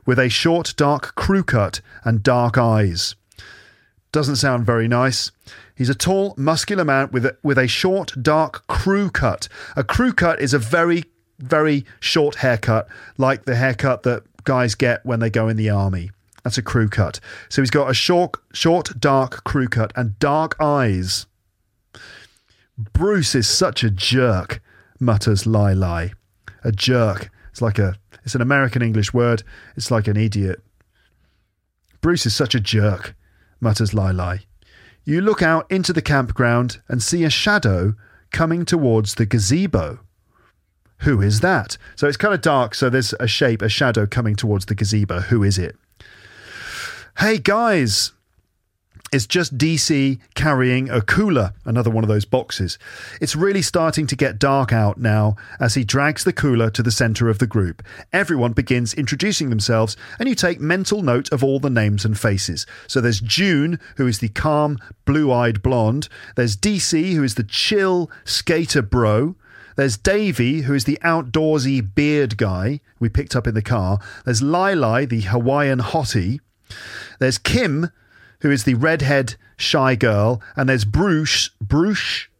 crew cut and dark eyes. Doesn't sound very nice. He's a tall, muscular man with a short, dark crew cut. A crew cut is a very, very short haircut, like the haircut that guys get when they go in the army. That's a crew cut. So he's got a short, dark crew cut and dark eyes. Bruce is such a jerk, mutters Lai. A jerk. It's an American English word. It's like an idiot. Bruce is such a jerk, mutters Lai. You look out into the campground and see a shadow coming towards the gazebo. Who is that? So it's kind of dark, so there's a shadow coming towards the gazebo. Who is it? Hey guys, it's just DC carrying a cooler, another one of those boxes. It's really starting to get dark out now as he drags the cooler to the centre of the group. Everyone begins introducing themselves and you take mental note of all the names and faces. So there's June, who is the calm, blue-eyed blonde. There's DC, who is the chill skater bro. There's Davey, who is the outdoorsy beard guy we picked up in the car. There's Lai, the Hawaiian hottie. There's Kim, who is the redhead shy girl, and there's Bruce, who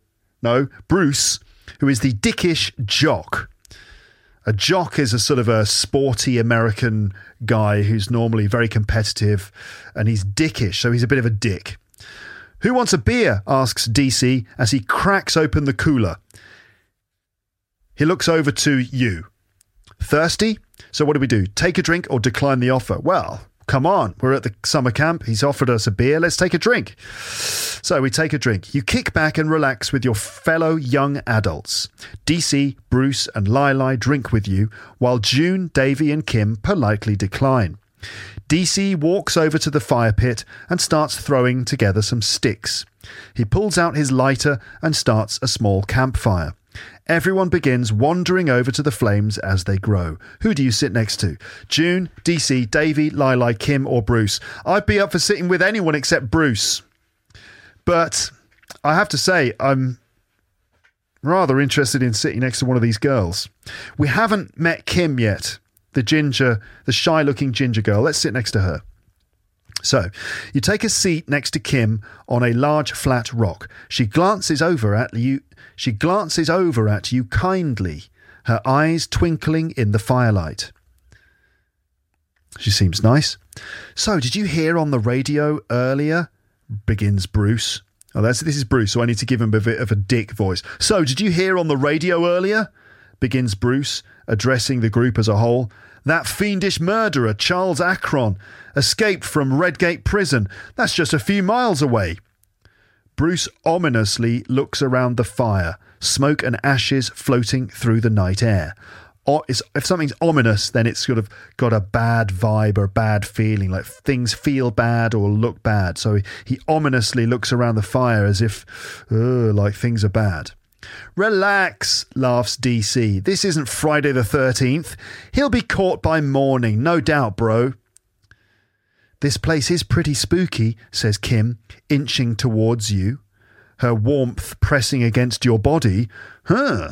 is the dickish jock. A jock is a sort of a sporty American guy who's normally very competitive, and he's dickish, so he's a bit of a dick. Who wants a beer? Asks DC as he cracks open the cooler. He looks over to you. Thirsty? So what do we do? Take a drink or decline the offer? Well, come on. We're at the summer camp. He's offered us a beer. Let's take a drink. So we take a drink. You kick back and relax with your fellow young adults. DC, Bruce and Lili drink with you, while June, Davy and Kim politely decline. DC walks over to the fire pit and starts throwing together some sticks. He pulls out his lighter and starts a small campfire. Everyone begins wandering over to the flames as they grow. Who do you sit next to? June, DC, Davy, Lili, Kim or Bruce? I'd be up for sitting with anyone except Bruce. But I have to say, I'm rather interested in sitting next to one of these girls. We haven't met Kim yet, the shy-looking ginger girl. Let's sit next to her. So, you take a seat next to Kim on a large flat rock. She glances over at you kindly, her eyes twinkling in the firelight. She seems nice. So, did you hear on the radio earlier? Begins Bruce. Oh, this is Bruce, so I need to give him a bit of a dick voice. So, did you hear on the radio earlier? Begins Bruce, addressing the group as a whole. That fiendish murderer, Charles Akron, escaped from Redgate Prison. That's just a few miles away. Bruce ominously looks around the fire, smoke and ashes floating through the night air. If something's ominous, then it's sort of got a bad vibe or bad feeling, like things feel bad or look bad. So he ominously looks around the fire as if, like things are bad. Relax, laughs DC. This isn't Friday the 13th. He'll be caught by morning, no doubt, bro. This place is pretty spooky, says Kim, inching towards you, her warmth pressing against your body. Huh.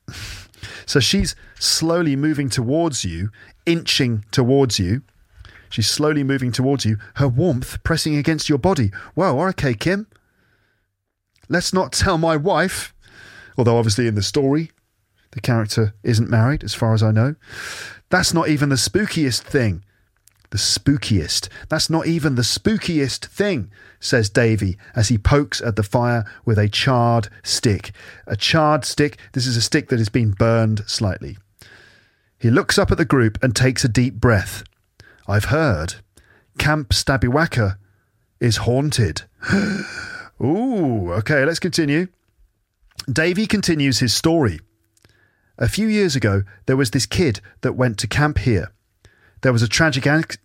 So she's slowly moving towards you, inching towards you. She's slowly moving towards you, her warmth pressing against your body. Whoa, okay, Kim. Let's not tell my wife. Although obviously in the story, the character isn't married, as far as I know. That's not even the spookiest thing. The spookiest. That's not even the spookiest thing, says Davy as he pokes at the fire with a charred stick. A charred stick. This is a stick that has been burned slightly. He looks up at the group and takes a deep breath. I've heard Camp Stabiwaka is haunted. Ooh, okay, let's continue. Davy continues his story. A few years ago, there was this kid that went to camp here. There was a tragic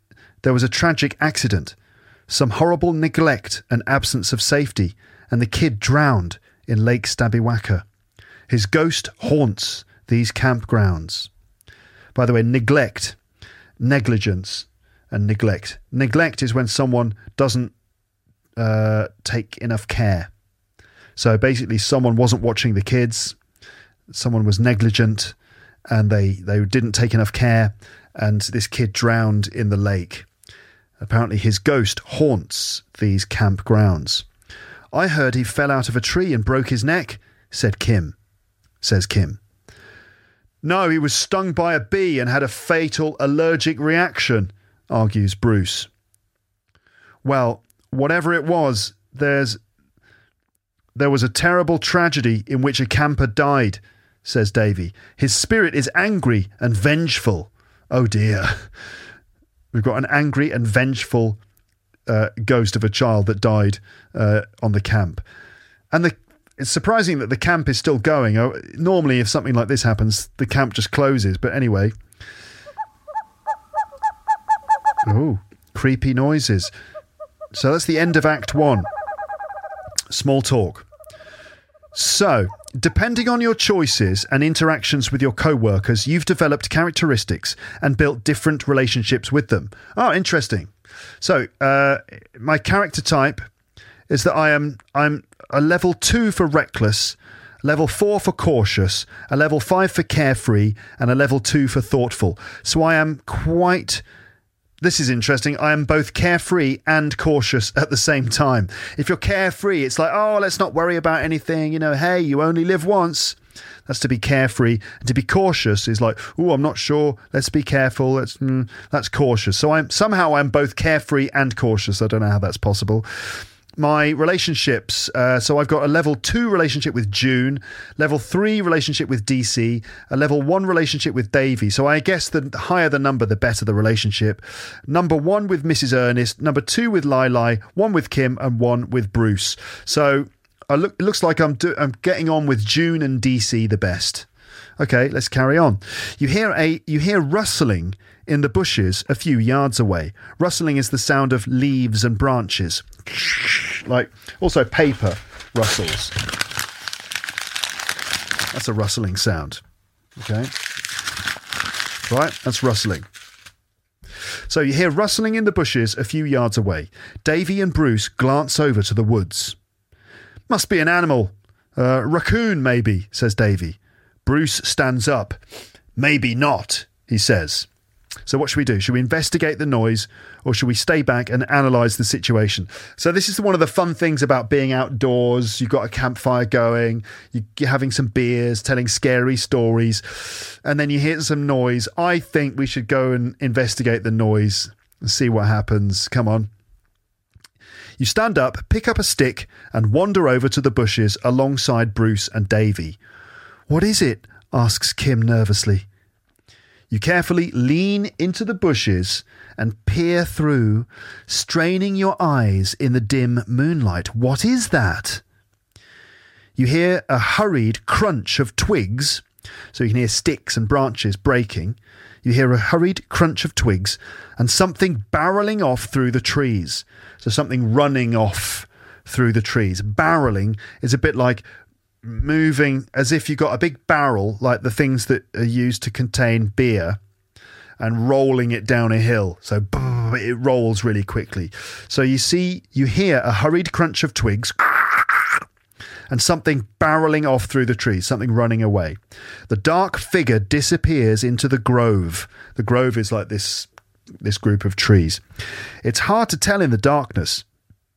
accident, some horrible neglect and absence of safety, and the kid drowned in Lake Stabiwaka. His ghost haunts these campgrounds. By the way, negligence and neglect. Neglect is when someone doesn't take enough care. So basically someone wasn't watching the kids, someone was negligent, and they didn't take enough care, and this kid drowned in the lake. Apparently his ghost haunts these campgrounds. I heard he fell out of a tree and broke his neck, says Kim. No, he was stung by a bee and had a fatal allergic reaction, argues Bruce. Well, whatever it was, there was a terrible tragedy in which a camper died, says Davy. His spirit is angry and vengeful. Oh dear. We've got an angry and vengeful ghost of a child that died on the camp. And it's surprising that the camp is still going. Normally, if something like this happens, the camp just closes. But anyway. Oh, creepy noises. So that's the end of Act 1. Small talk. So, depending on your choices and interactions with your co-workers, you've developed characteristics and built different relationships with them. Oh, interesting. So, my character type is that I'm a level 2 for reckless, level 4 for cautious, a level 5 for carefree, and a level 2 for thoughtful. So I am quite This is interesting. I am both carefree and cautious at the same time. If you're carefree, it's like, oh, let's not worry about anything. You know, hey, you only live once. That's to be carefree. And to be cautious is like, oh, I'm not sure. Let's be careful. That's cautious. So I'm both carefree and cautious. I don't know how that's possible. My relationships, so I've got a level 2 relationship with June, level 3 relationship with DC, a level 1 relationship with Davy. So I guess the higher the number, the better the relationship. Number 1 with Mrs. Ernest, number 2 with Lili, 1 with Kim, and 1 with Bruce. So it looks like I'm getting on with June and DC the best. Okay, let's carry on. You hear rustling in the bushes a few yards away. Rustling is the sound of leaves and branches. Like, also paper rustles. That's a rustling sound. Okay. Right, that's rustling. So you hear rustling in the bushes a few yards away. Davy and Bruce glance over to the woods. Must be an animal. Raccoon, maybe, says Davy. Bruce stands up. Maybe not, he says. So what should we do? Should we investigate the noise or should we stay back and analyse the situation? So this is one of the fun things about being outdoors. You've got a campfire going, you're having some beers, telling scary stories, and then you hear some noise. I think we should go and investigate the noise and see what happens. Come on. You stand up, pick up a stick and wander over to the bushes alongside Bruce and Davy. What is it? Asks Kim nervously. You carefully lean into the bushes and peer through, straining your eyes in the dim moonlight. What is that? You hear a hurried crunch of twigs, so you can hear sticks and branches breaking. You hear a hurried crunch of twigs and something barreling off through the trees. So something running off through the trees. Barreling is a bit like moving as if you've got a big barrel, like the things that are used to contain beer, and rolling it down a hill. So it rolls really quickly. So you hear a hurried crunch of twigs and something barreling off through the trees, something running away. The dark figure disappears into the grove. The grove is like this group of trees. It's hard to tell in the darkness,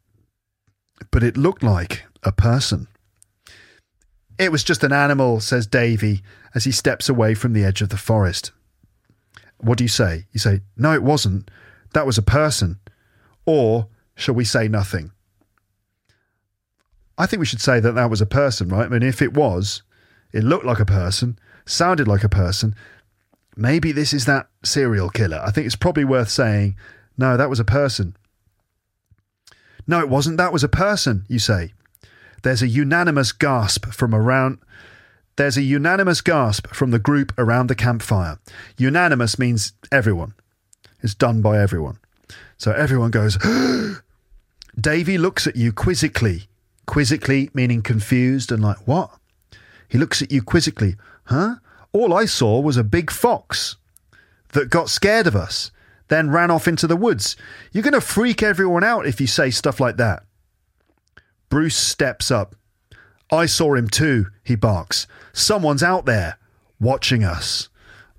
but it looked like a person. It was just an animal, says Davy as he steps away from the edge of the forest. What do you say? You say, no, it wasn't. That was a person. Or shall we say nothing? I think we should say that was a person, right? I mean, if it was, it looked like a person, sounded like a person, maybe this is that serial killer. I think it's probably worth saying, no, that was a person. No, it wasn't. That was a person, you say. There's a unanimous gasp from the group around the campfire. Unanimous means everyone. It's done by everyone. So everyone goes, Davy looks at you quizzically. Quizzically meaning confused and like, what? He looks at you quizzically. Huh? All I saw was a big fox that got scared of us, then ran off into the woods. You're going to freak everyone out if you say stuff like that. Bruce steps up. I saw him too, he barks. Someone's out there, watching us.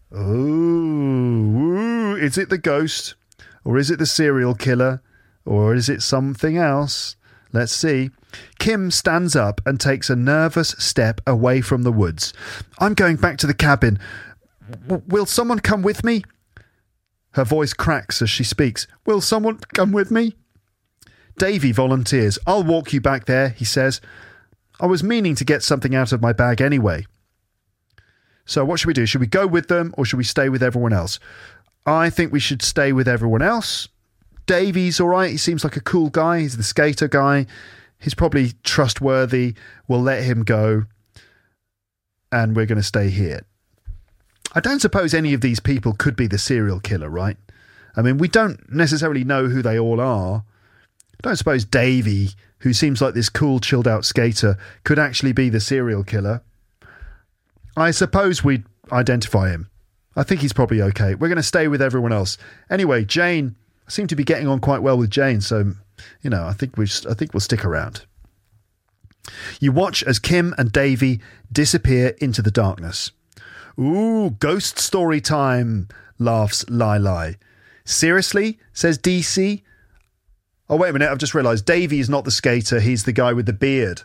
Ooh, is it the ghost? Or is it the serial killer? Or is it something else? Let's see. Kim stands up and takes a nervous step away from the woods. I'm going back to the cabin. Will someone come with me? Her voice cracks as she speaks. Will someone come with me? Davy volunteers. I'll walk you back there, he says. I was meaning to get something out of my bag anyway. So what should we do? Should we go with them or should we stay with everyone else? I think we should stay with everyone else. Davy's all right. He seems like a cool guy. He's the skater guy. He's probably trustworthy. We'll let him go. And we're going to stay here. I don't suppose any of these people could be the serial killer, right? I mean, we don't necessarily know who they all are. I don't suppose Davy, who seems like this cool, chilled-out skater, could actually be the serial killer. I suppose we'd identify him. I think he's probably okay. We're going to stay with everyone else. Anyway, Jane, I seem to be getting on quite well with Jane, so, I think we'll stick around. You watch as Kim and Davy disappear into the darkness. Ooh, ghost story time, laughs Lili. Seriously, says DC. Oh, wait a minute, I've just realised Davey is not the skater, he's the guy with the beard.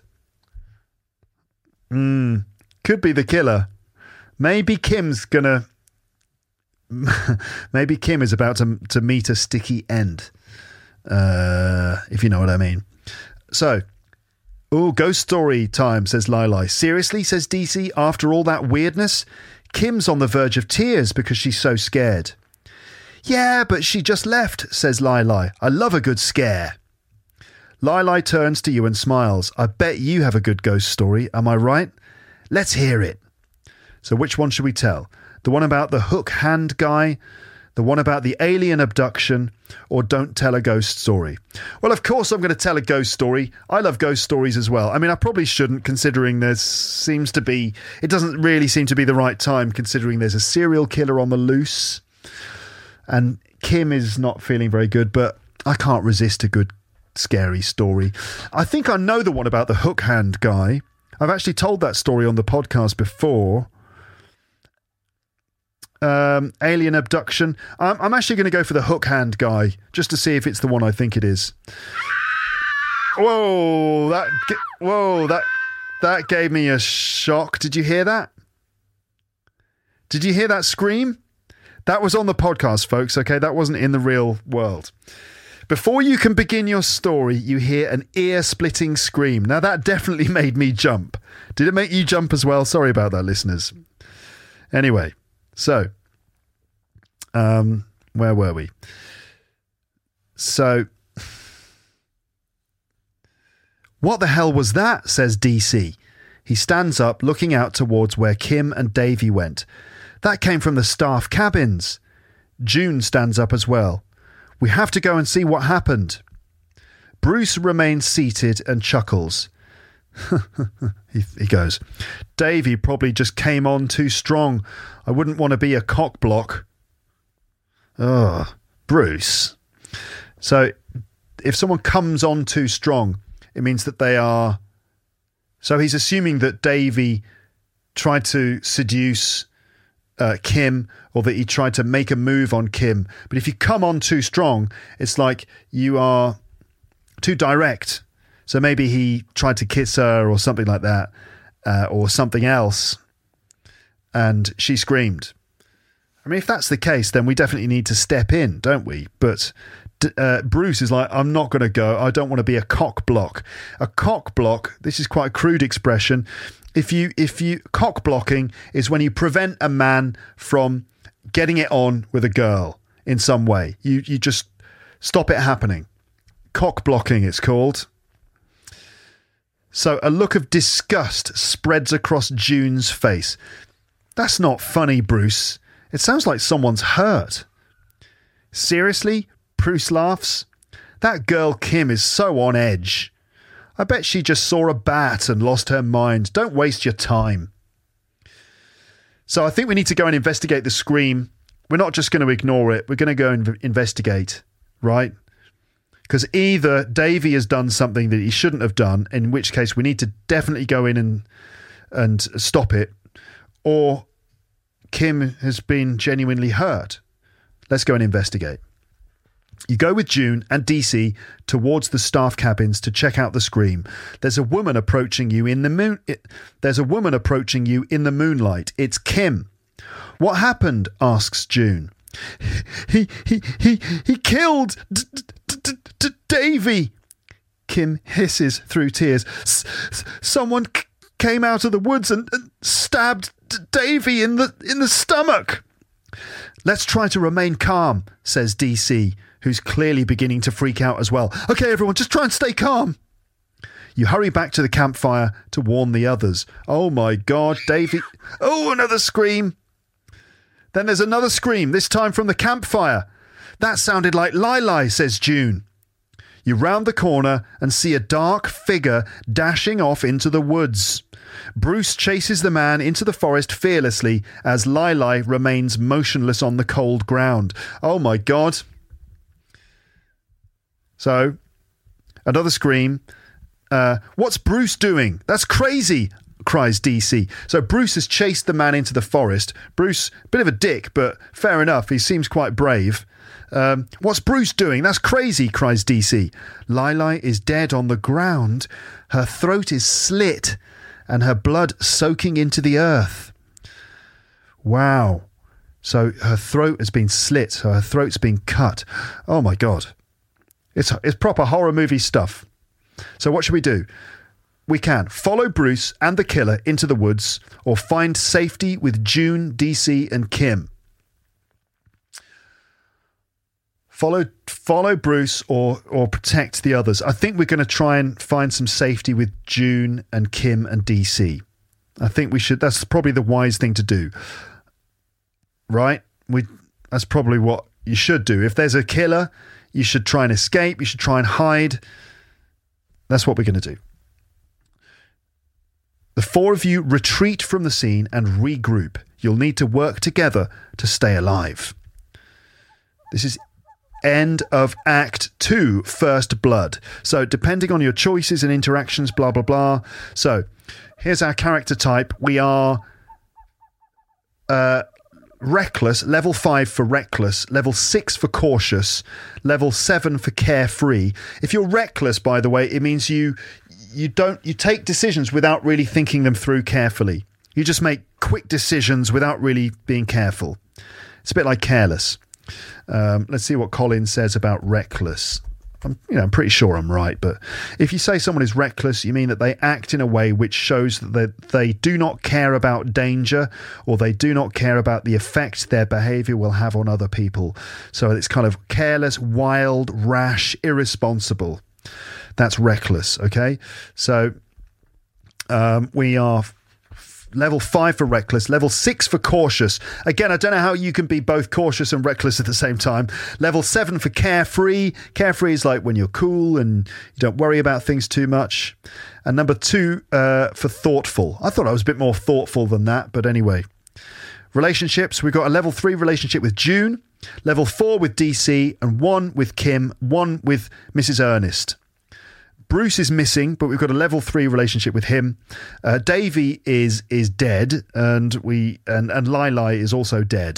Could be the killer. Maybe Kim's gonna... Maybe Kim is about to meet a sticky end. If you know what I mean. So, ghost story time, says Lili. Seriously, says DC, after all that weirdness? Kim's on the verge of tears because she's so scared. Yeah, but she just left, says Lili. I love a good scare. Lili turns to you and smiles. I bet you have a good ghost story, am I right? Let's hear it. So which one should we tell? The one about the hook hand guy, the one about the alien abduction, or don't tell a ghost story? Well, of course I'm going to tell a ghost story. I love ghost stories as well. I mean, I probably shouldn't, considering it doesn't really seem to be the right time, considering there's a serial killer on the loose. And Kim is not feeling very good, but I can't resist a good scary story. I think I know the one about the hook hand guy. I've actually told that story on the podcast before. Alien abduction. I'm actually going to go for the hook hand guy just to see if it's the one I think it is. Whoa, that gave me a shock. Did you hear that? Did you hear that scream? That was on the podcast, folks, okay? That wasn't in the real world. Before you can begin your story, you hear an ear-splitting scream. Now, that definitely made me jump. Did it make you jump as well? Sorry about that, listeners. Anyway, so, where were we? So, what the hell was that, says DC. He stands up, looking out towards where Kim and Davey went. That came from the staff cabins. June stands up as well. We have to go and see what happened. Bruce remains seated and chuckles. he goes, Davey probably just came on too strong. I wouldn't want to be a cock block. Oh, Bruce. So if someone comes on too strong, it means that they are... So he's assuming that Davey tried to seduce Kim, or that he tried to make a move on Kim. But if you come on too strong, it's like you are too direct. So maybe he tried to kiss her or something like that, or something else, and she screamed. I mean, if that's the case, then we definitely need to step in, don't we? But Bruce is like, I'm not going to go. I don't want to be a cock block. A cock block, this is quite a crude expression. If you cock blocking is when you prevent a man from getting it on with a girl in some way. You just stop it happening. Cock blocking, it's called. So a look of disgust spreads across June's face. That's not funny, Bruce. It sounds like someone's hurt. Seriously? Bruce laughs. That girl Kim is so on edge. I bet she just saw a bat and lost her mind. Don't waste your time. So I think we need to go and investigate the scream. We're not just going to ignore it. We're going to go and investigate, right? Because either Davey has done something that he shouldn't have done, in which case we need to definitely go in and stop it, or Kim has been genuinely hurt. Let's go and investigate. You go with June and DC towards the staff cabins to check out the scream. There's a woman approaching you in the moonlight. It's Kim. What happened? Asks June. He killed Davey. Kim hisses through tears. Someone came out of the woods and stabbed Davey in the stomach. Let's try to remain calm, says DC, who's clearly beginning to freak out as well. Okay, everyone, just try and stay calm. You hurry back to the campfire to warn the others. Oh my God, Davey. Oh, another scream. Then there's another scream, this time from the campfire. That sounded like Lili, says June. You round the corner and see a dark figure dashing off into the woods. Bruce chases the man into the forest fearlessly as Lili remains motionless on the cold ground. Oh my God. So, another scream. What's Bruce doing? That's crazy. cries DC. So Bruce has chased the man into the forest. Bruce, bit of a dick, but fair enough. He seems quite brave. What's Bruce doing? That's crazy, cries DC. Lili is dead on the ground. Her throat is slit and her blood soaking into the earth. Wow. So her throat has been slit. So her throat's been cut. Oh my God. It's proper horror movie stuff. So what should we do? We can follow Bruce and the killer into the woods or find safety with June, DC and Kim. Follow Bruce or protect the others. I think we're going to try and find some safety with June and Kim and DC. I think we should. That's probably the wise thing to do. Right? That's probably what you should do. If there's a killer, you should try and escape. You should try and hide. That's what we're going to do. The four of you retreat from the scene and regroup. You'll need to work together to stay alive. This is end of Act 2, First Blood. So depending on your choices and interactions, blah, blah, blah. So here's our character type. We are reckless, level 5 for reckless, level 6 for cautious, level 7 for carefree. If you're reckless, by the way, it means you take decisions without really thinking them through carefully. You just make quick decisions without really being careful. It's a bit like careless. Let's see what Colin says about reckless. I'm pretty sure I'm right, but if you say someone is reckless, you mean that they act in a way which shows that they do not care about danger or they do not care about the effect their behaviour will have on other people. So it's kind of careless, wild, rash, irresponsible. That's reckless, okay? So we are level 5 for reckless, level 6 for cautious. Again, I don't know how you can be both cautious and reckless at the same time. Level 7 for carefree. Carefree is like when you're cool and you don't worry about things too much. And number 2 for thoughtful. I thought I was a bit more thoughtful than that, but anyway. Relationships, we've got a level 3 relationship with June, level 4 with DC, and 1 with Kim, 1 with Mrs. Ernest. Bruce is missing, but we've got a level 3 relationship with him. Davy is dead, and Lili is also dead.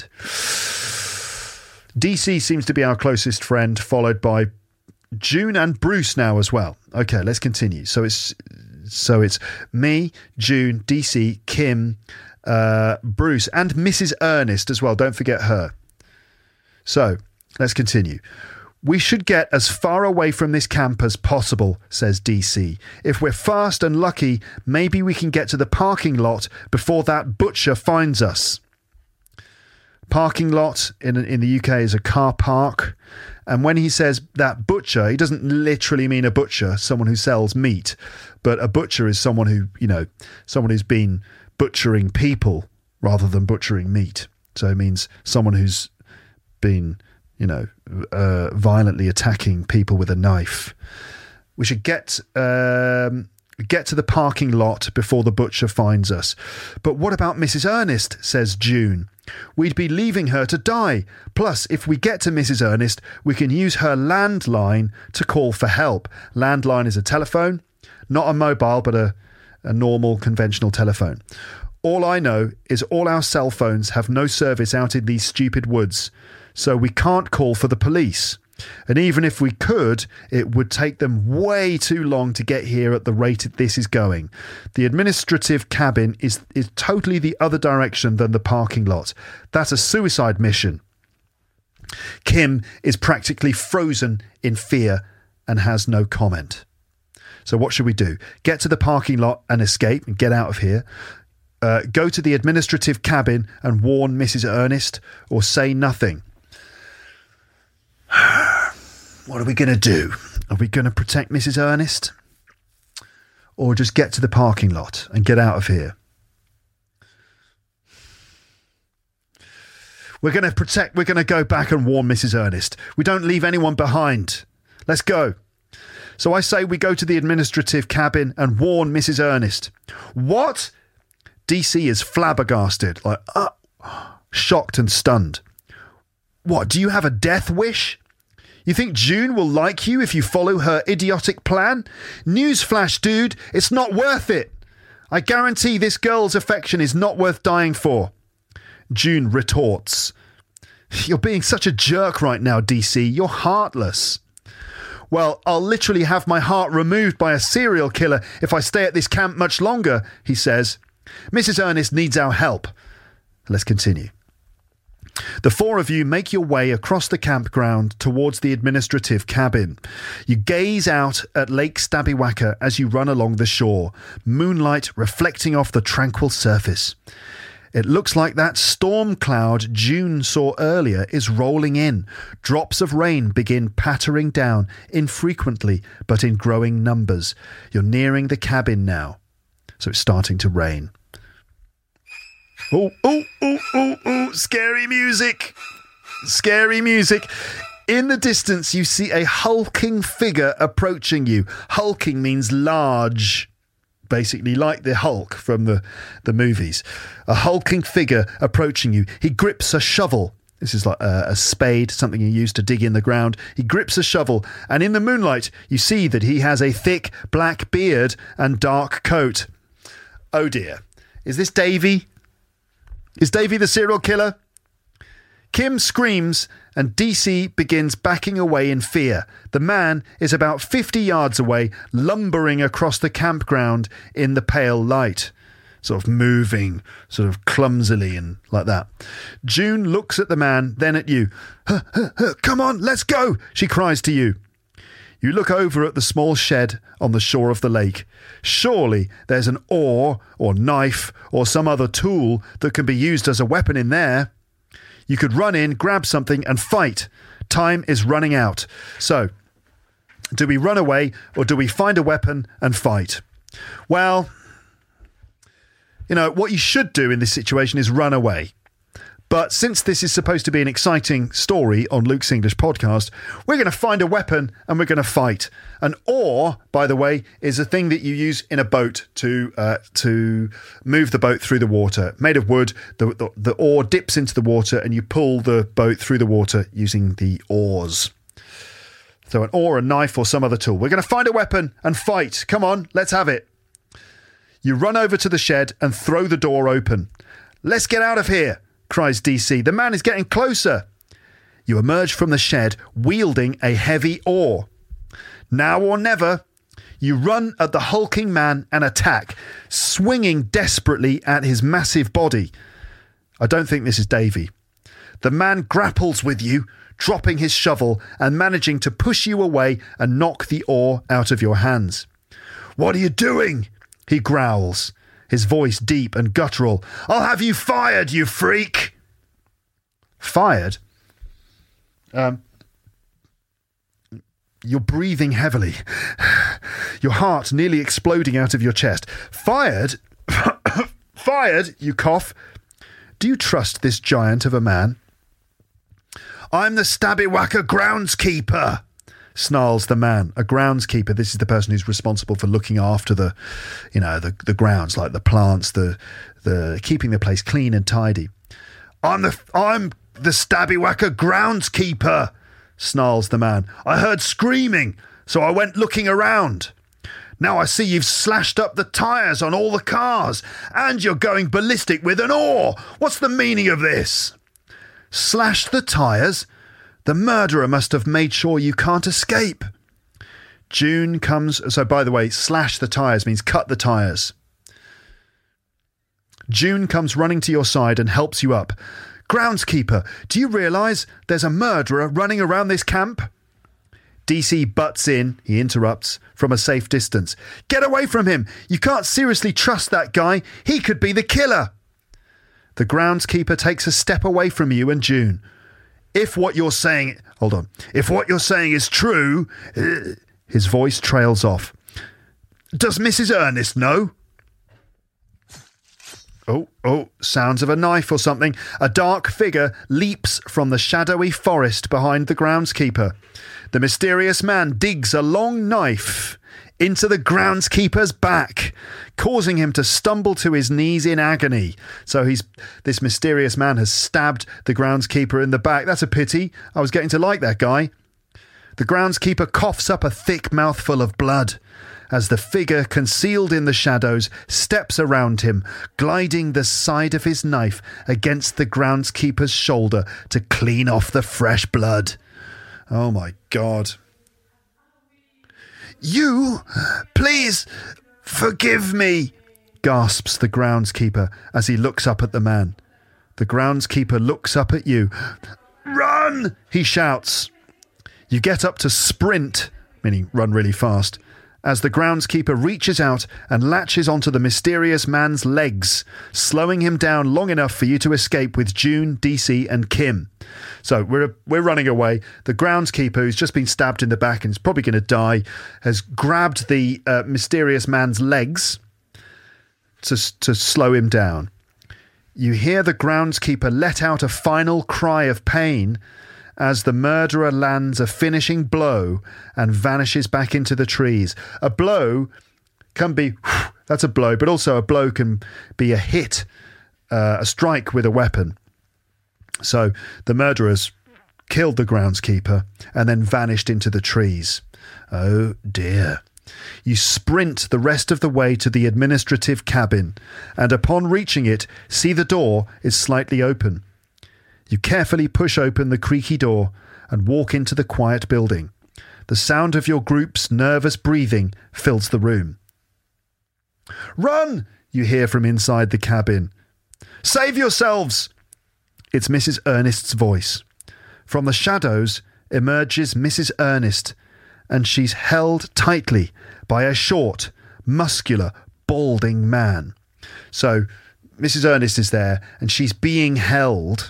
DC seems to be our closest friend, followed by June and Bruce now as well. Okay, let's continue. So it's me, June, DC, Kim, Bruce, and Mrs. Ernest as well. Don't forget her. So let's continue. We should get as far away from this camp as possible, says DC. If we're fast and lucky, maybe we can get to the parking lot before that butcher finds us. Parking lot in the UK is a car park. And when he says that butcher, he doesn't literally mean a butcher, someone who sells meat. But a butcher is someone who's been butchering people rather than butchering meat. So it means someone who's been violently attacking people with a knife. We should get to the parking lot before the butcher finds us. But what about Mrs. Ernest, says June. We'd be leaving her to die. Plus, if we get to Mrs. Ernest, we can use her landline to call for help. Landline is a telephone, not a mobile, but a normal conventional telephone. All I know is all our cell phones have no service out in these stupid woods. So we can't call for the police. And even if we could, it would take them way too long to get here at the rate this is going. The administrative cabin is totally the other direction than the parking lot. That's a suicide mission. Kim is practically frozen in fear and has no comment. So what should we do? Get to the parking lot and escape and get out of here. Go to the administrative cabin and warn Mrs. Ernest, or say nothing. What are we going to do? Are we going to protect Mrs. Ernest? Or just get to the parking lot and get out of here? We're going to go back and warn Mrs. Ernest. We don't leave anyone behind. Let's go. So I say we go to the administrative cabin and warn Mrs. Ernest. What? DC is flabbergasted, shocked and stunned. What, do you have a death wish? You think June will like you if you follow her idiotic plan? Newsflash, dude, it's not worth it. I guarantee this girl's affection is not worth dying for. June retorts, you're being such a jerk right now, DC. You're heartless. Well, I'll literally have my heart removed by a serial killer if I stay at this camp much longer, he says. Mrs. Ernest needs our help. Let's continue. The four of you make your way across the campground towards the administrative cabin. You gaze out at Lake Stabiwaka as you run along the shore, moonlight reflecting off the tranquil surface. It looks like that storm cloud June saw earlier is rolling in. Drops of rain begin pattering down, infrequently but in growing numbers. You're nearing the cabin now, so it's starting to rain. Oh, scary music. Scary music. In the distance, you see a hulking figure approaching you. Hulking means large, basically like the Hulk from the movies. A hulking figure approaching you. He grips a shovel. This is like a spade, something you use to dig in the ground. He grips a shovel, and in the moonlight, you see that he has a thick black beard and dark coat. Oh dear. Is this Davy? Is Davy the serial killer? Kim screams and DC begins backing away in fear. The man is about 50 yards away, lumbering across the campground in the pale light, sort of moving sort of clumsily and like that. June looks at the man, then at you. Come on, let's go, she cries to you. You look over at the small shed on the shore of the lake. Surely there's an oar or knife or some other tool that can be used as a weapon in there. You could run in, grab something and fight. Time is running out. So, do we run away or do we find a weapon and fight? Well, what you should do in this situation is run away. But since this is supposed to be an exciting story on Luke's English podcast, we're going to find a weapon and we're going to fight. An oar, by the way, is a thing that you use in a boat to move the boat through the water. Made of wood, the oar dips into the water and you pull the boat through the water using the oars. So an oar, a knife or some other tool. We're going to find a weapon and fight. Come on, let's have it. You run over to the shed and throw the door open. Let's get out of here, cries DC. The man is getting closer. You emerge from the shed wielding a heavy oar. Now or never. You run at the hulking man and attack, swinging desperately at his massive body. I don't think this is Davy. The man grapples with you, dropping his shovel and managing to push you away and knock the oar out of your hands. What are you doing? He growls, his voice deep and guttural. I'll have you fired, you freak. Fired? You're breathing heavily, your heart nearly exploding out of your chest. Fired? Fired, you cough. Do you trust this giant of a man? I'm the Stabiwaka groundskeeper, snarls the man. A groundskeeper, this is the person who's responsible for looking after the grounds, like the plants, the keeping the place clean and tidy. I'm the Stabiwaka groundskeeper, snarls the man. I heard screaming, so I went looking around. Now I see you've slashed up the tyres on all the cars, and you're going ballistic with an oar. What's the meaning of this? Slash the tyres? The murderer must have made sure you can't escape. June comes... So, by the way, slash the tyres means cut the tyres. June comes running to your side and helps you up. Groundskeeper, do you realise there's a murderer running around this camp? DC butts in, he interrupts, from a safe distance. Get away from him! You can't seriously trust that guy. He could be the killer. The groundskeeper takes a step away from you and June. If what you're saying is true... His voice trails off. Does Mrs. Ernest know? Oh, sounds of a knife or something. A dark figure leaps from the shadowy forest behind the groundskeeper. The mysterious man digs a long knife into the groundskeeper's back, causing him to stumble to his knees in agony. So this mysterious man has stabbed the groundskeeper in the back. That's a pity. I was getting to like that guy. The groundskeeper coughs up a thick mouthful of blood. as the figure concealed in the shadows steps around him, gliding the side of his knife against the groundskeeper's shoulder to clean off the fresh blood. Oh my God. "You, please, forgive me," gasps the groundskeeper as he looks up at the man. The groundskeeper looks up at you. "Run!" he shouts. You get up to sprint, meaning run really fast, as the groundskeeper reaches out and latches onto the mysterious man's legs, slowing him down long enough for you to escape with June, DC and Kim. So we're running away. The groundskeeper, who's just been stabbed in the back and is probably going to die, has grabbed the mysterious man's legs to slow him down. You hear the groundskeeper let out a final cry of pain as the murderer lands a finishing blow and vanishes back into the trees. A blow can be, that's a blow, but also a blow can be a hit, a strike with a weapon. So the murderers killed the groundskeeper and then vanished into the trees. Oh dear. You sprint the rest of the way to the administrative cabin, and upon reaching it, see the door is slightly open. You carefully push open the creaky door and walk into the quiet building. The sound of your group's nervous breathing fills the room. "Run!" you hear from inside the cabin. "Save yourselves!" It's Mrs. Ernest's voice. From the shadows emerges Mrs. Ernest, and she's held tightly by a short, muscular, balding man. So Mrs. Ernest is there, and she's being held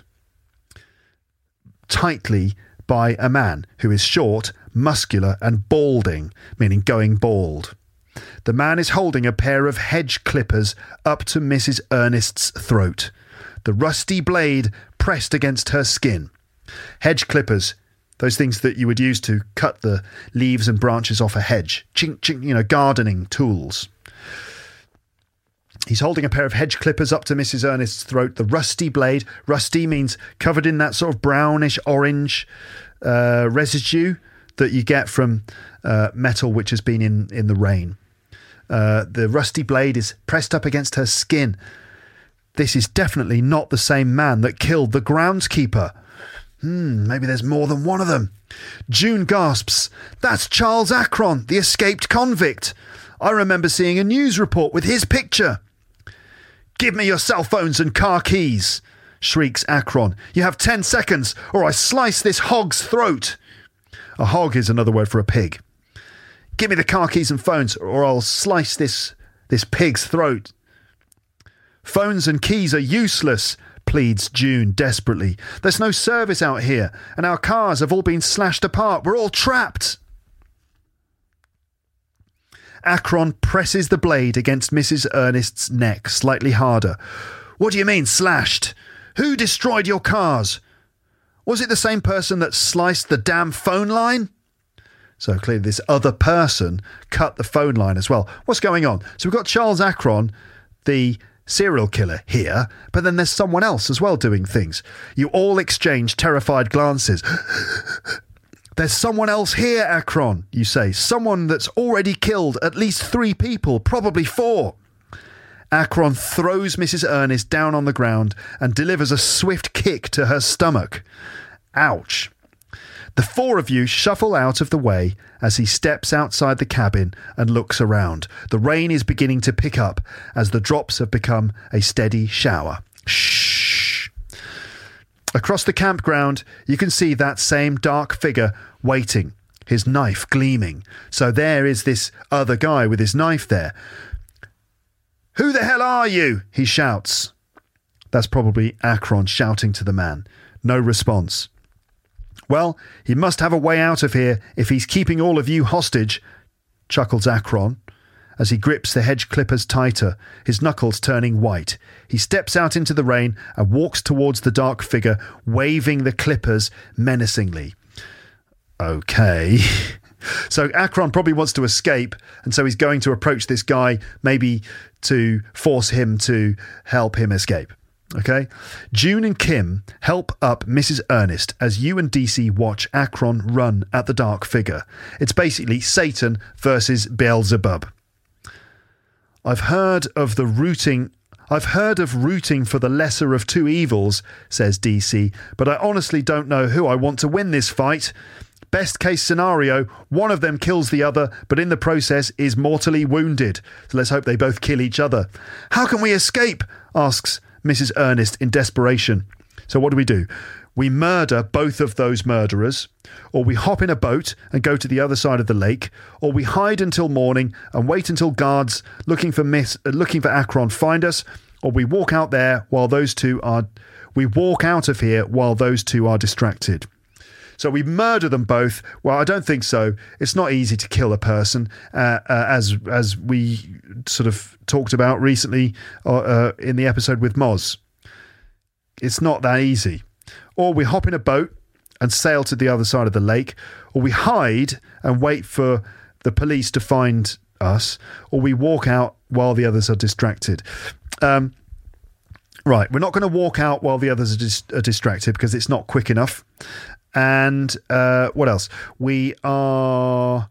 tightly by a man who is short, muscular, and balding, meaning going bald. The man is holding a pair of hedge clippers up to Mrs. Ernest's throat, the rusty blade pressed against her skin. Hedge clippers, those things that you would use to cut the leaves and branches off a hedge. Chink, chink, gardening tools. He's holding a pair of hedge clippers up to Mrs. Ernest's throat. The rusty blade, rusty means covered in that sort of brownish orange residue that you get from metal which has been in the rain. The rusty blade is pressed up against her skin. This is definitely not the same man that killed the groundskeeper. Maybe there's more than one of them. June gasps. "That's Charles Akron, the escaped convict. I remember seeing a news report with his picture." "Give me your cell phones and car keys," shrieks Akron. "You have 10 seconds or I slice this hog's throat." A hog is another word for a pig. "Give me the car keys and phones or I'll slice this pig's throat." "Phones and keys are useless," pleads June desperately. "There's no service out here, and our cars have all been slashed apart. We're all trapped." Akron presses the blade against Mrs. Ernest's neck slightly harder. "What do you mean, slashed? Who destroyed your cars? Was it the same person that sliced the damn phone line?" So clearly this other person cut the phone line as well. What's going on? So we've got Charles Akron, the serial killer here, but then there's someone else as well doing things. You all exchange terrified glances. "There's someone else here, Akron," you say. "Someone that's already killed at least 3 people, probably 4. Akron throws Mrs. Ernest down on the ground and delivers a swift kick to her stomach. Ouch. The 4 of you shuffle out of the way as he steps outside the cabin and looks around. The rain is beginning to pick up as the drops have become a steady shower. Shh. Across the campground, you can see that same dark figure waiting, his knife gleaming. So there is this other guy with his knife there. "Who the hell are you?" he shouts. That's probably Akron shouting to the man. No response. "Well, he must have a way out of here if he's keeping all of you hostage," chuckles Akron as he grips the hedge clippers tighter, his knuckles turning white. He steps out into the rain and walks towards the dark figure, waving the clippers menacingly. Okay. So Akron probably wants to escape, and so he's going to approach this guy, maybe to force him to help him escape. Okay. June and Kim help up Mrs. Ernest as you and DC watch Akron run at the dark figure. It's basically Satan versus Beelzebub. I've heard of rooting for the lesser of two evils, says DC, but I honestly don't know who I want to win this fight. Best case scenario, one of them kills the other, but in the process is mortally wounded. So let's hope they both kill each other. How can we escape? Asks Mrs. Ernest in desperation. So what do? We murder both of those murderers, or we hop in a boat and go to the other side of the lake, or we hide until morning and wait until guards looking for Akron find us, or we walk out of here while those two are distracted. So we murder them both. Well, I don't think so. It's not easy to kill a person, as we sort of talked about recently in the episode with Moz. It's not that easy. Or we hop in a boat and sail to the other side of the lake, or we hide and wait for the police to find us, or we walk out while the others are distracted. Right, we're not going to walk out while the others are distracted because it's not quick enough. And what else? We are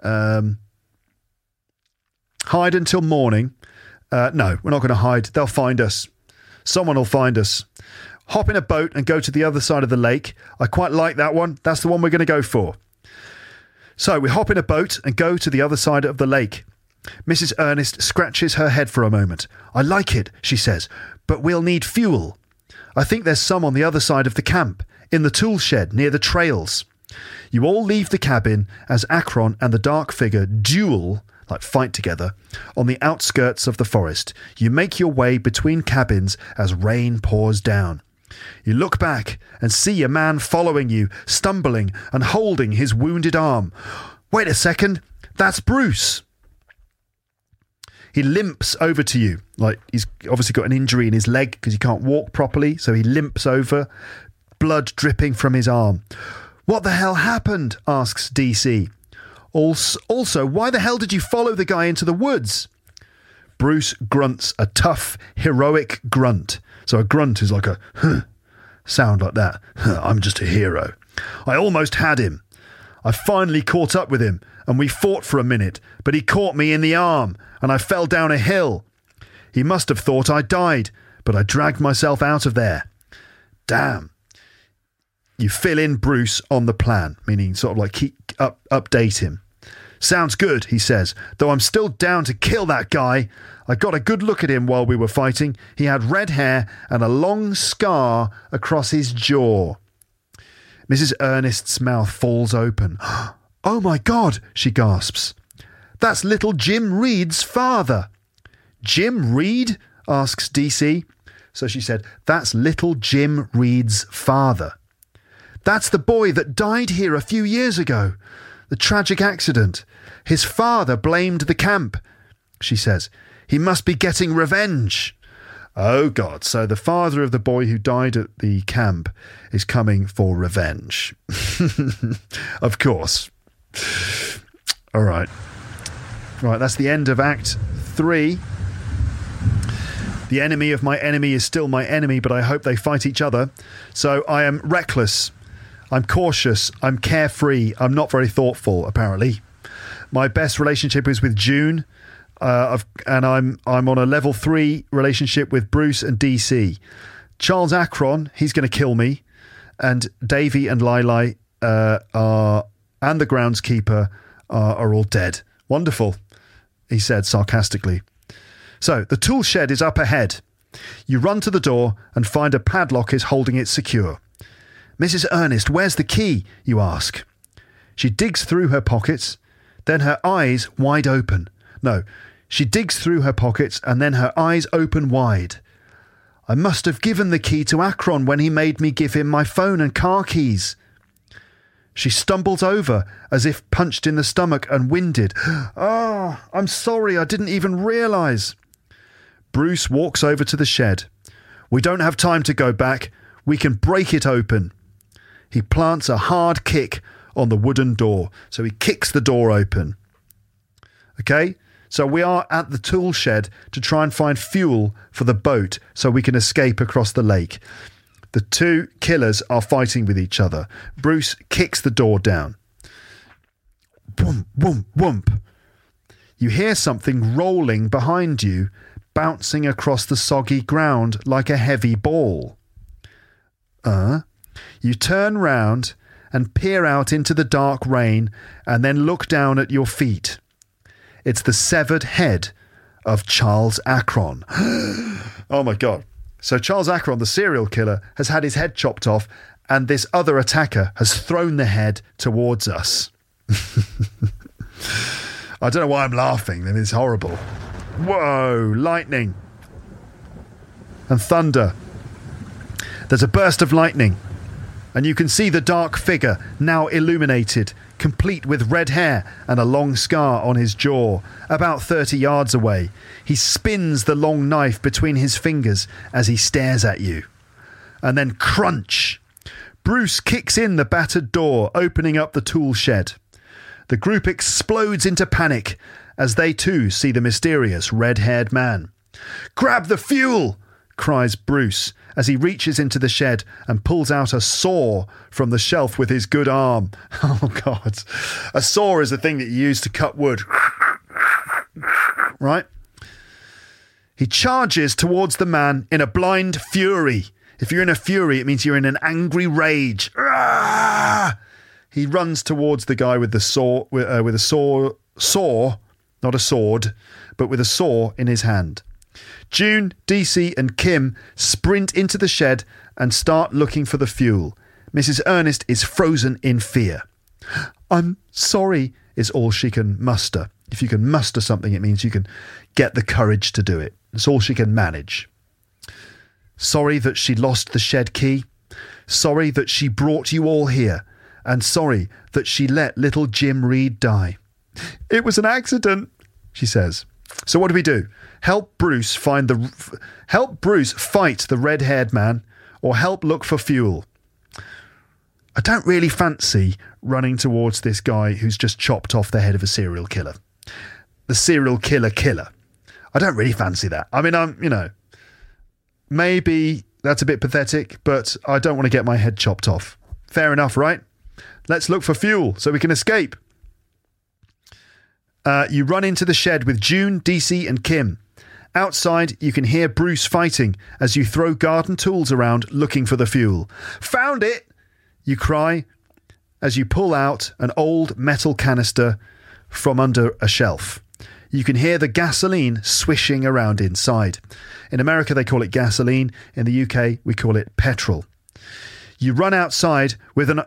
hide until morning. No, we're not going to hide. They'll find us. Someone will find us. Hop in a boat and go to the other side of the lake. I quite like that one. That's the one we're going to go for. So we hop in a boat and go to the other side of the lake. Mrs. Ernest scratches her head for a moment. I like it, she says, but we'll need fuel. I think there's some on the other side of the camp, in the tool shed near the trails. You all leave the cabin as Akron and the dark figure duel, like fight together, on the outskirts of the forest. You make your way between cabins as rain pours down. You look back and see a man following you, stumbling and holding his wounded arm. Wait a second, that's Bruce. He limps over to you, like he's obviously got an injury in his leg because he can't walk properly, so he limps over, blood dripping from his arm. What the hell happened? Asks DC. Also, why the hell did you follow the guy into the woods? Bruce grunts a tough, heroic grunt. So a grunt is like a sound like that. I'm just a hero. I almost had him. I finally caught up with him and we fought for a minute, but he caught me in the arm and I fell down a hill. He must have thought I died, but I dragged myself out of there. Damn. You fill in Bruce on the plan, meaning sort of like update him. Sounds good, he says, though I'm still down to kill that guy. I got a good look at him while we were fighting. He had red hair and a long scar across his jaw. Mrs. Ernest's mouth falls open. Oh my God, she gasps. That's little Jim Reed's father. Jim Reed? Asks DC. So she said, that's little Jim Reed's father. That's the boy that died here a few years ago. The tragic accident. His father blamed the camp, she says. He must be getting revenge. Oh, God. So the father of the boy who died at the camp is coming for revenge. Of course. All right. Right, that's the end of Act 3. The enemy of my enemy is still my enemy, but I hope they fight each other. So I am reckless. I'm cautious. I'm carefree. I'm not very thoughtful, apparently. My best relationship is with June. And I'm on a level 3 relationship with Bruce and DC. Charles Akron, he's going to kill me. And Davy and Lili and the groundskeeper are all dead. Wonderful, he said sarcastically. So the tool shed is up ahead. You run to the door and find a padlock is holding it secure. Mrs. Ernest, where's the key? You ask. She digs through her pockets, then her eyes wide open. No, she digs through her pockets and then her eyes open wide. I must have given the key to Akron when he made me give him my phone and car keys. She stumbles over as if punched in the stomach and winded. Oh, I'm sorry, I didn't even realise. Bruce walks over to the shed. We don't have time to go back. We can break it open. He plants a hard kick on the wooden door. So he kicks the door open. Okay? So we are at the tool shed to try and find fuel for the boat so we can escape across the lake. The two killers are fighting with each other. Bruce kicks the door down. Whoomp, whoomp, whoomp. You hear something rolling behind you, bouncing across the soggy ground like a heavy ball. You turn round and peer out into the dark rain and then look down at your feet. It's the severed head of Charles Akron. Oh my God. So Charles Akron, the serial killer, has had his head chopped off and this other attacker has thrown the head towards us. I don't know why I'm laughing. I mean, it's horrible. Whoa, lightning and thunder. There's a burst of lightning and you can see the dark figure now illuminated, complete with red hair and a long scar on his jaw, about 30 yards away. He spins the long knife between his fingers as he stares at you. And then crunch! Bruce kicks in the battered door, opening up the tool shed. The group explodes into panic as they too see the mysterious red-haired man. "Grab the fuel!" cries Bruce as he reaches into the shed and pulls out a saw from the shelf with his good arm. Oh, God. A saw is the thing that you use to cut wood. Right? He charges towards the man in a blind fury. If you're in a fury, it means you're in an angry rage. He runs towards the guy with the saw, with a saw, not a sword, but with a saw in his hand. June, DC and Kim sprint into the shed and start looking for the fuel. Mrs. Ernest is frozen in fear. "I'm sorry," is all she can muster. If you can muster something, it means you can get the courage to do it. It's all she can manage. Sorry that she lost the shed key. Sorry that she brought you all here. And sorry that she let little Jim Reed die. "It was an accident," she says. So what do? Help Bruce fight the red-haired man, or help look for fuel. I don't really fancy running towards this guy who's just chopped off the head of a serial killer. The serial killer. I don't really fancy that. I mean, maybe that's a bit pathetic, but I don't want to get my head chopped off. Fair enough, right? Let's look for fuel so we can escape. You run into the shed with June, DC and Kim. Outside, you can hear Bruce fighting as you throw garden tools around looking for the fuel. "Found it!" you cry as you pull out an old metal canister from under a shelf. You can hear the gasoline swishing around inside. In America, they call it gasoline. In the UK, we call it petrol. You run outside when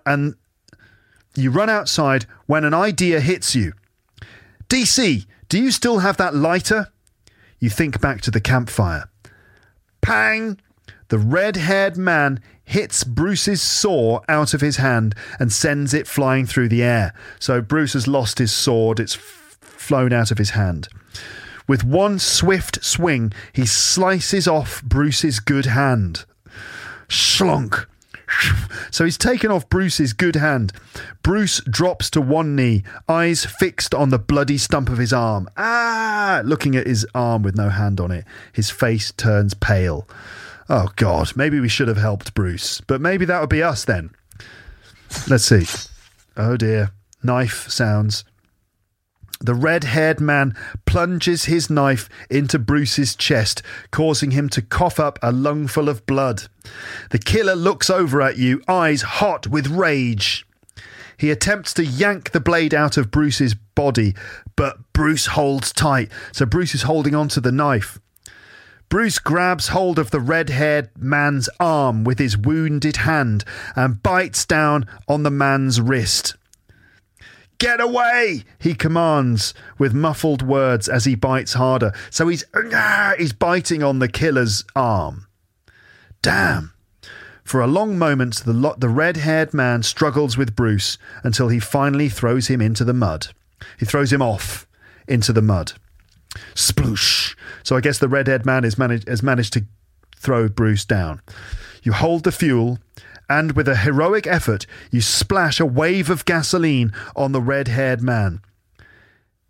an idea hits you. "DC, do you still have that lighter?" You think back to the campfire. Pang! The red-haired man hits Bruce's saw out of his hand and sends it flying through the air. So Bruce has lost his sword. It's flown out of his hand. With one swift swing, he slices off Bruce's good hand. Schlonk! So he's taken off Bruce's good hand. Bruce drops to one knee, eyes fixed on the bloody stump of his arm. Looking at his arm with no hand on it. His face turns pale. Oh, God, maybe we should have helped Bruce. But maybe that would be us then. Let's see. Oh, dear. Knife sounds. The red-haired man plunges his knife into Bruce's chest, causing him to cough up a lungful of blood. The killer looks over at you, eyes hot with rage. He attempts to yank the blade out of Bruce's body, but Bruce holds tight, so Bruce is holding on to the knife. Bruce grabs hold of the red-haired man's arm with his wounded hand and bites down on the man's wrist. "Get away!" he commands with muffled words as he bites harder. So he's biting on the killer's arm. Damn. For a long moment, the red-haired man struggles with Bruce until he finally throws him into the mud. He throws him off into the mud. Sploosh. So I guess the red-haired man has managed to throw Bruce down. You hold the fuel, and with a heroic effort, you splash a wave of gasoline on the red-haired man.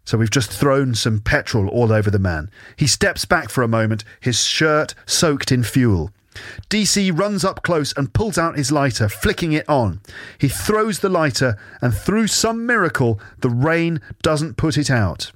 So we've just thrown some petrol all over the man. He steps back for a moment, his shirt soaked in fuel. DC runs up close and pulls out his lighter, flicking it on. He throws the lighter, and through some miracle, the rain doesn't put it out.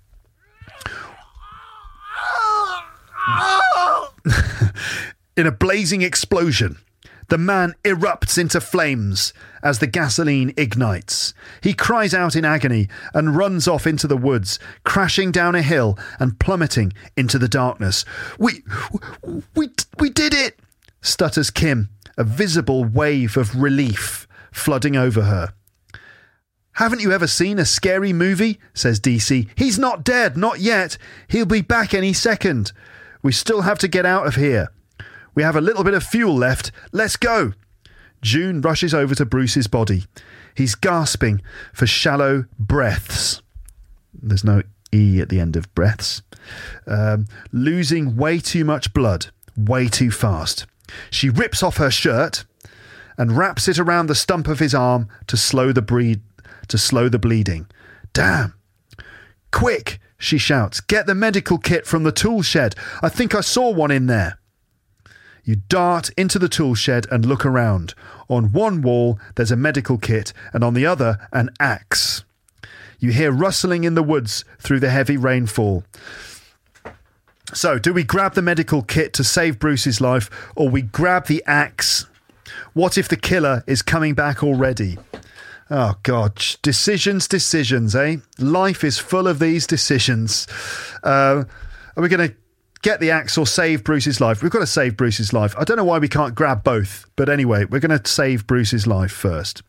In a blazing explosion, the man erupts into flames as the gasoline ignites. He cries out in agony and runs off into the woods, crashing down a hill and plummeting into the darkness. We did it, stutters Kim, a visible wave of relief flooding over her. Haven't you ever seen a scary movie? Says DC. He's not dead, not yet. He'll be back any second. We still have to get out of here. We have a little bit of fuel left. Let's go. June rushes over to Bruce's body. He's gasping for shallow breaths. There's no E at the end of breaths. Losing way too much blood, way too fast. She rips off her shirt and wraps it around the stump of his arm to slow the bleeding. Damn. Quick, she shouts. Get the medical kit from the tool shed. I think I saw one in there. You dart into the tool shed and look around. On one wall, there's a medical kit, and on the other, an axe. You hear rustling in the woods through the heavy rainfall. So, do we grab the medical kit to save Bruce's life, or we grab the axe? What if the killer is coming back already? Oh, God. Decisions, eh? Life is full of these decisions. Are we going to get the axe or save Bruce's life? We've got to save Bruce's life. I don't know why we can't grab both, but anyway, we're going to save Bruce's life first.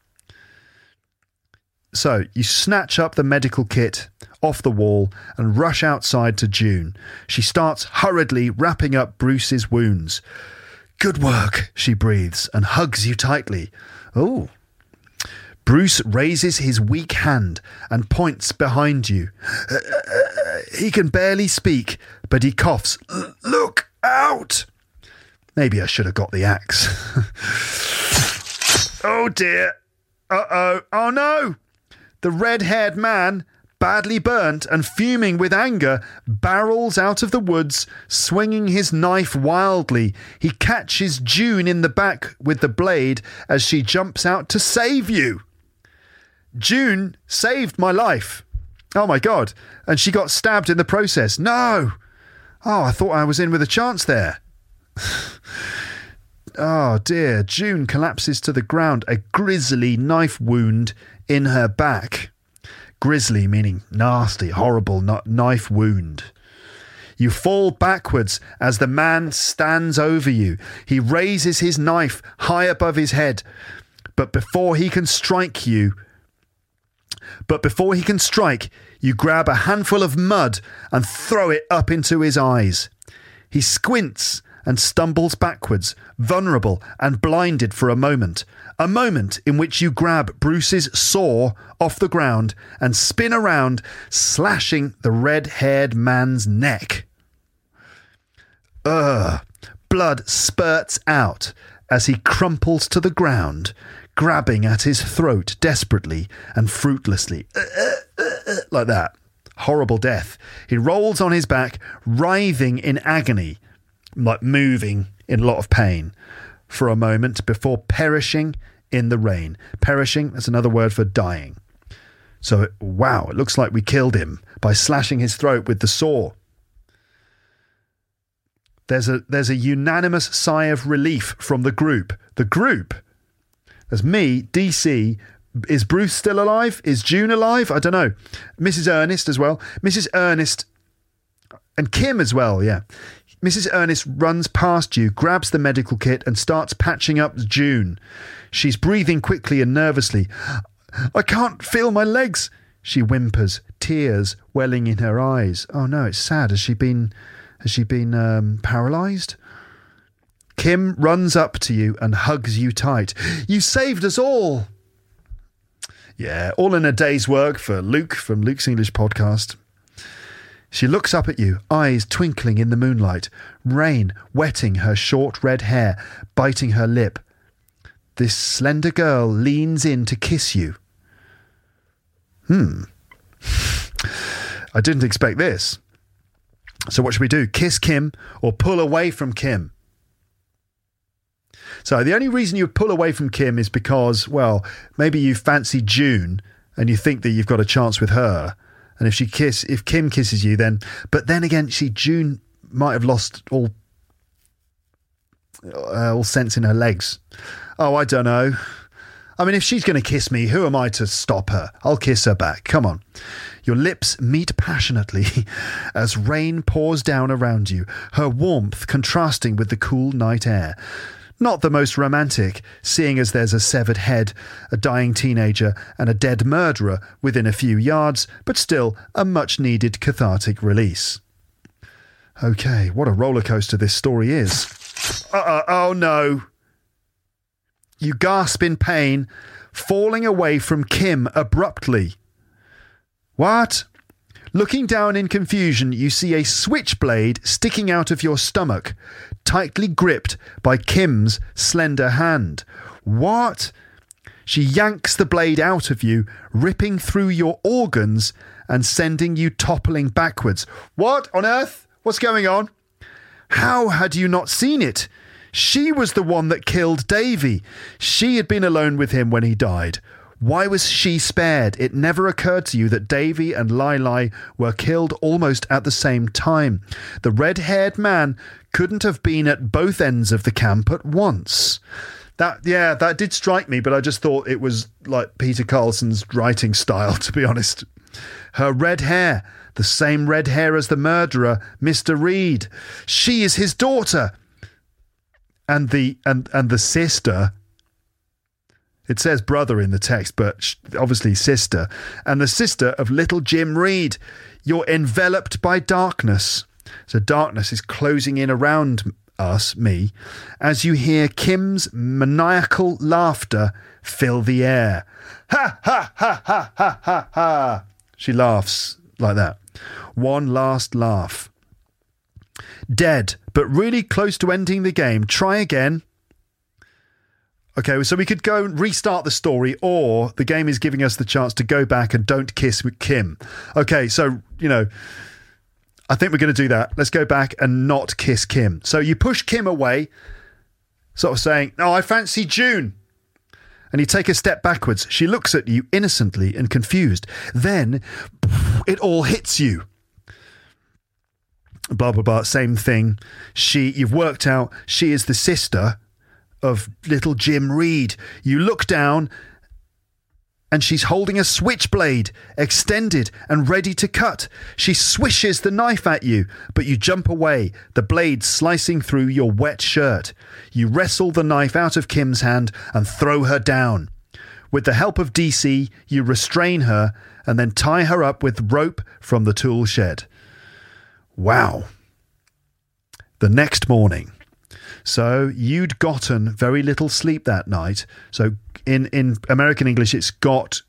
So you snatch up the medical kit off the wall and rush outside to June. She starts hurriedly wrapping up Bruce's wounds. Good work, she breathes and hugs you tightly. Oh. Bruce raises his weak hand and points behind you. He can barely speak, but he coughs. Look out! Maybe I should have got the axe. Oh dear. Uh-oh. Oh no! The red-haired man, badly burnt and fuming with anger, barrels out of the woods, swinging his knife wildly. He catches June in the back with the blade as she jumps out to save you. June saved my life. Oh my God. And she got stabbed in the process. No. Oh, I thought I was in with a chance there. Oh dear. June collapses to the ground, a grisly knife wound in her back. Grisly meaning nasty, horrible knife wound. You fall backwards as the man stands over you. He raises his knife high above his head. But before he can strike, you grab a handful of mud and throw it up into his eyes. He squints and stumbles backwards, vulnerable and blinded for a moment in which you grab Bruce's saw off the ground and spin around, slashing the red-haired man's neck. Blood spurts out as he crumples to the ground, grabbing at his throat desperately and fruitlessly. Like that. Horrible death. He rolls on his back, writhing in agony, like moving in a lot of pain, for a moment before perishing in the rain. Perishing, that's another word for dying. So, wow, it looks like we killed him by slashing his throat with the saw. There's a unanimous sigh of relief from the group. The group? There's me, DC. Is Bruce still alive? Is June alive? I don't know. Mrs. Ernest as well. Mrs. Ernest and Kim as well, yeah. Mrs. Ernest runs past you, grabs the medical kit and starts patching up June. She's breathing quickly and nervously. I can't feel my legs, she whimpers, tears welling in her eyes. Oh no, it's sad. Has she been paralysed? Kim runs up to you and hugs you tight. You saved us all. Yeah, all in a day's work for Luke from Luke's English Podcast. She looks up at you, eyes twinkling in the moonlight, rain wetting her short red hair, biting her lip. This slender girl leans in to kiss you. I didn't expect this. So what should we do? Kiss Kim or pull away from Kim? So the only reason you would pull away from Kim is because, well, maybe you fancy June and you think that you've got a chance with her. And if Kim kisses you, then... But then again, June might have lost all sense in her legs. Oh, I don't know. I mean, if she's going to kiss me, who am I to stop her? I'll kiss her back. Come on. Your lips meet passionately as rain pours down around you, her warmth contrasting with the cool night air. Not the most romantic, seeing as there's a severed head, a dying teenager, and a dead murderer within a few yards, but still a much-needed cathartic release. Okay, what a roller coaster this story is. Oh no. You gasp in pain, falling away from Kim abruptly. What? Looking down in confusion, you see a switchblade sticking out of your stomach, tightly gripped by Kim's slender hand. What? She yanks the blade out of you, ripping through your organs and sending you toppling backwards. What on earth? What's going on? How had you not seen it? She was the one that killed Davy. She had been alone with him when he died. Why was she spared? It never occurred to you that Davy and Lili were killed almost at the same time. The red-haired man couldn't have been at both ends of the camp at once. That did strike me, but I just thought it was like Peter Carlson's writing style, to be honest. Her red hair, the same red hair as the murderer, Mr. Reed. She is his daughter. And the sister... It says brother in the text, but obviously sister. And the sister of little Jim Reed. You're enveloped by darkness. So darkness is closing in around me, as you hear Kim's maniacal laughter fill the air. Ha, ha, ha, ha, ha, ha, ha. She laughs like that. One last laugh. Dead, but really close to ending the game. Try again. Okay, so we could go and restart the story, or the game is giving us the chance to go back and don't kiss with Kim. Okay, so, I think we're going to do that. Let's go back and not kiss Kim. So you push Kim away, sort of saying, "Oh, I fancy June." And you take a step backwards. She looks at you innocently and confused. Then it all hits you. Blah, blah, blah, same thing. You've worked out she is the sister of little Jim Reed. You look down and she's holding a switchblade, extended and ready to cut. She swishes the knife at you, but you jump away, the blade slicing through your wet shirt. You wrestle the knife out of Kim's hand and throw her down. With the help of DC, you restrain her and then tie her up with rope from the tool shed. Wow. The next morning. So you'd gotten very little sleep that night. So in American English, it's gotten.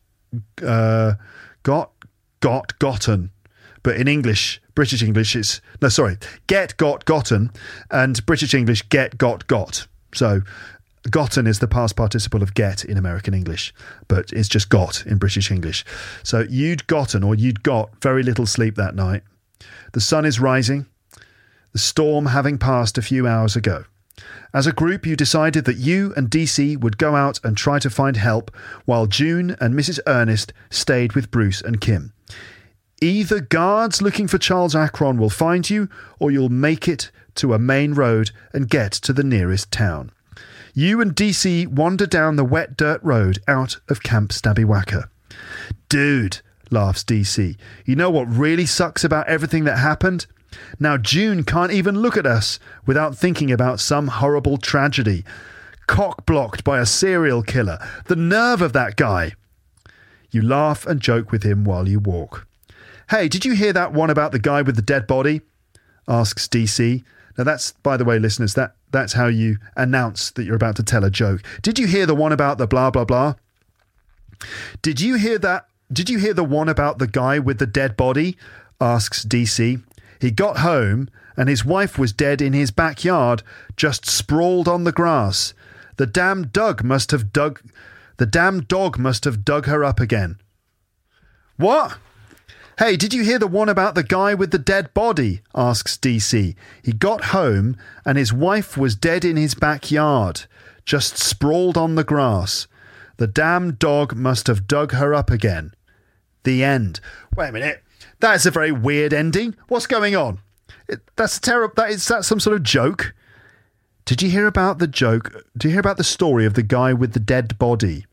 But in English, British English, get, got, gotten. And British English, get, got. So gotten is the past participle of get in American English, but it's just got in British English. So you'd got very little sleep that night. The sun is rising, the storm having passed a few hours ago. As a group, you decided that you and DC would go out and try to find help, while June and Mrs. Ernest stayed with Bruce and Kim. Either guards looking for Charles Akron will find you, or you'll make it to a main road and get to the nearest town. You and DC wander down the wet dirt road out of Camp Stabbywacker. Dude, laughs DC, you know what really sucks about everything that happened? Now June can't even look at us without thinking about some horrible tragedy. Cock-blocked by a serial killer. The nerve of that guy. You laugh and joke with him while you walk. Hey, did you hear that one about the guy with the dead body? Asks DC. Now that's, by the way, listeners, that's how you announce that you're about to tell a joke. Did you hear the one about the blah, blah, blah? Did you hear the one about the guy with the dead body? Asks DC. He got home and his wife was dead in his backyard, just sprawled on the grass. The damn dog must have dug her up again. What? Hey, did you hear the one about the guy with the dead body? Asks DC. He got home and his wife was dead in his backyard, just sprawled on the grass. The damn dog must have dug her up again. The end. Wait a minute. That's a very weird ending. What's going on? That's terrible. That's some sort of joke. Did you hear about the joke? Did you hear about the story of the guy with the dead body?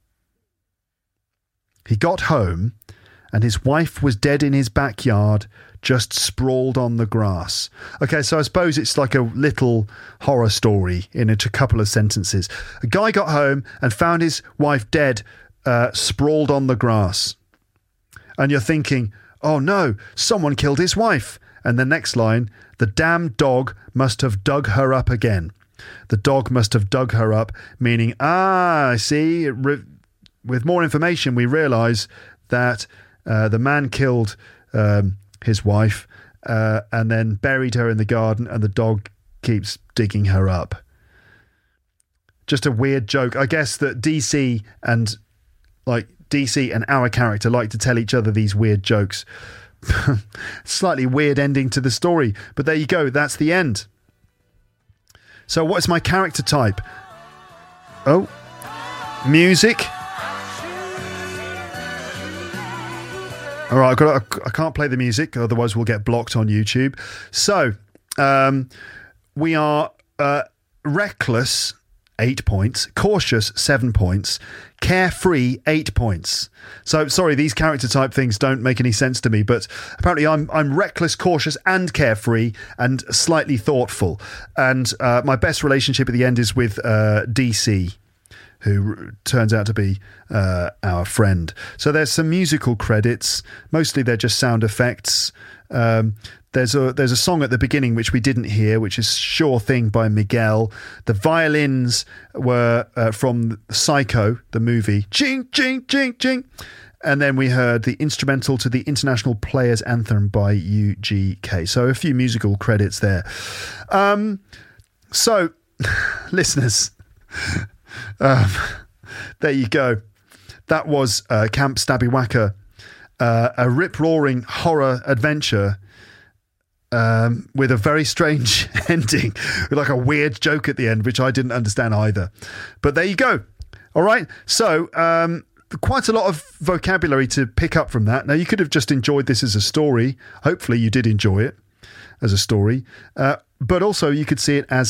He got home and his wife was dead in his backyard, just sprawled on the grass. Okay, so I suppose it's like a little horror story in a couple of sentences. A guy got home and found his wife dead, sprawled on the grass. And you're thinking, oh no, someone killed his wife. And the next line, the damn dog must have dug her up again. The dog must have dug her up, meaning, I see. With more information, we realise that the man killed his wife and then buried her in the garden, and the dog keeps digging her up. Just a weird joke. I guess that DC and our character like to tell each other these weird jokes. Slightly weird ending to the story, but there you go, that's the end. So what's my character type? Oh, music. All right, I can't play the music, otherwise we'll get blocked on YouTube. So we are reckless, 8 points, cautious, 7 points, carefree, 8 points. So sorry, these character type things don't make any sense to me, but apparently I'm reckless, cautious and carefree and slightly thoughtful. And my best relationship at the end is with DC, who turns out to be our friend. So there's some musical credits. Mostly they're just sound effects. There's a song at the beginning which we didn't hear, which is Sure Thing by Miguel. The violins were from Psycho, the movie. Ching, ching, ching, ching. And then we heard the instrumental to the International Players Anthem by UGK. So a few musical credits there. So, listeners, there you go. That was Camp Stabby-Wacker, a rip-roaring horror adventure with a very strange ending, with like a weird joke at the end, which I didn't understand either. But there you go. All right. So quite a lot of vocabulary to pick up from that. Now, you could have just enjoyed this as a story. Hopefully you did enjoy it as a story. But also you could see it as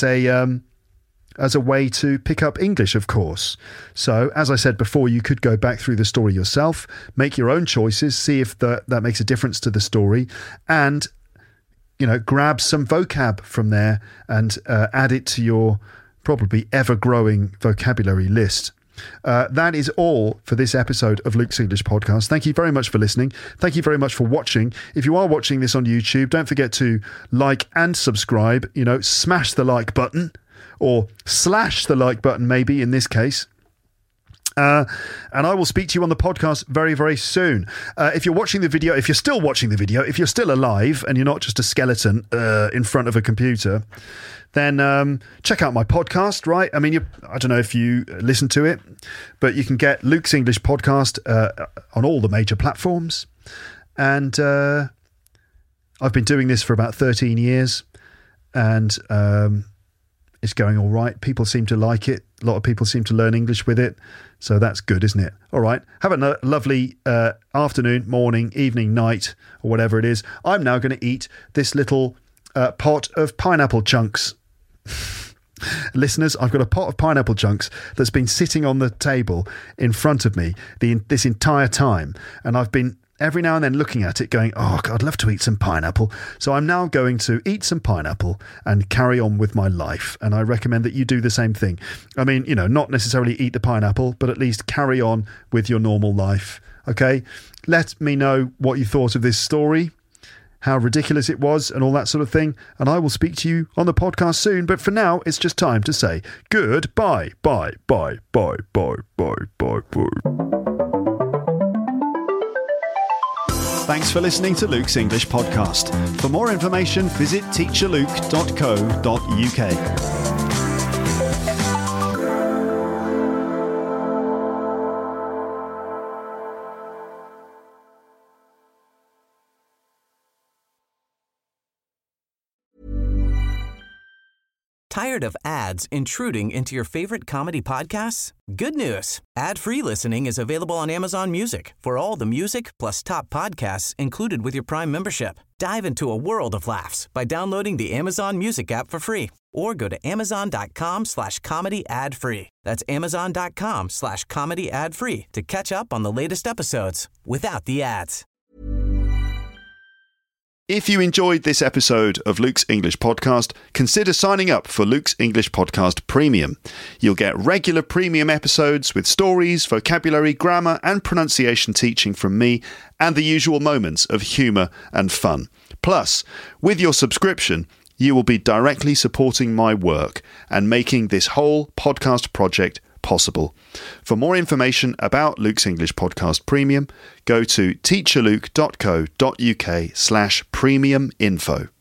a way to pick up English, of course. So, as I said before, you could go back through the story yourself, make your own choices, see if that makes a difference to the story, and, you know, grab some vocab from there and add it to your probably ever-growing vocabulary list. That is all for this episode of Luke's English Podcast. Thank you very much for listening. Thank you very much for watching. If you are watching this on YouTube, don't forget to like and subscribe. You know, smash the like button. Or slash the like button, maybe, in this case. And I will speak to you on the podcast very, very soon. If you're watching the video, if you're still watching the video, if you're still alive and you're not just a skeleton in front of a computer, then check out my podcast, right? I mean, I don't know if you listen to it, but you can get Luke's English Podcast on all the major platforms. And I've been doing this for about 13 years. And it's going all right. People seem to like it. A lot of people seem to learn English with it. So that's good, isn't it? All right. Have a lovely afternoon, morning, evening, night, or whatever it is. I'm now going to eat this little pot of pineapple chunks. Listeners, I've got a pot of pineapple chunks that's been sitting on the table in front of me this entire time. And I've been every now and then looking at it going, oh, God, I'd love to eat some pineapple. So I'm now going to eat some pineapple and carry on with my life. And I recommend that you do the same thing. I mean, you know, not necessarily eat the pineapple, but at least carry on with your normal life. Okay? Let me know what you thought of this story, how ridiculous it was and all that sort of thing. And I will speak to you on the podcast soon. But for now, it's just time to say goodbye. Bye, bye, bye, bye, bye, bye, bye. Thanks for listening to Luke's English Podcast. For more information, visit teacherluke.co.uk. Tired of ads intruding into your favorite comedy podcasts? Good news. Ad-free listening is available on Amazon Music for all the music plus top podcasts included with your Prime membership. Dive into a world of laughs by downloading the Amazon Music app for free or go to amazon.com/comedy ad-free. That's amazon.com/comedy ad-free to catch up on the latest episodes without the ads. If you enjoyed this episode of Luke's English Podcast, consider signing up for Luke's English Podcast Premium. You'll get regular premium episodes with stories, vocabulary, grammar and pronunciation teaching from me and the usual moments of humour and fun. Plus, with your subscription, you will be directly supporting my work and making this whole podcast project possible. For more information about Luke's English Podcast Premium, go to teacherluke.co.uk/premium info.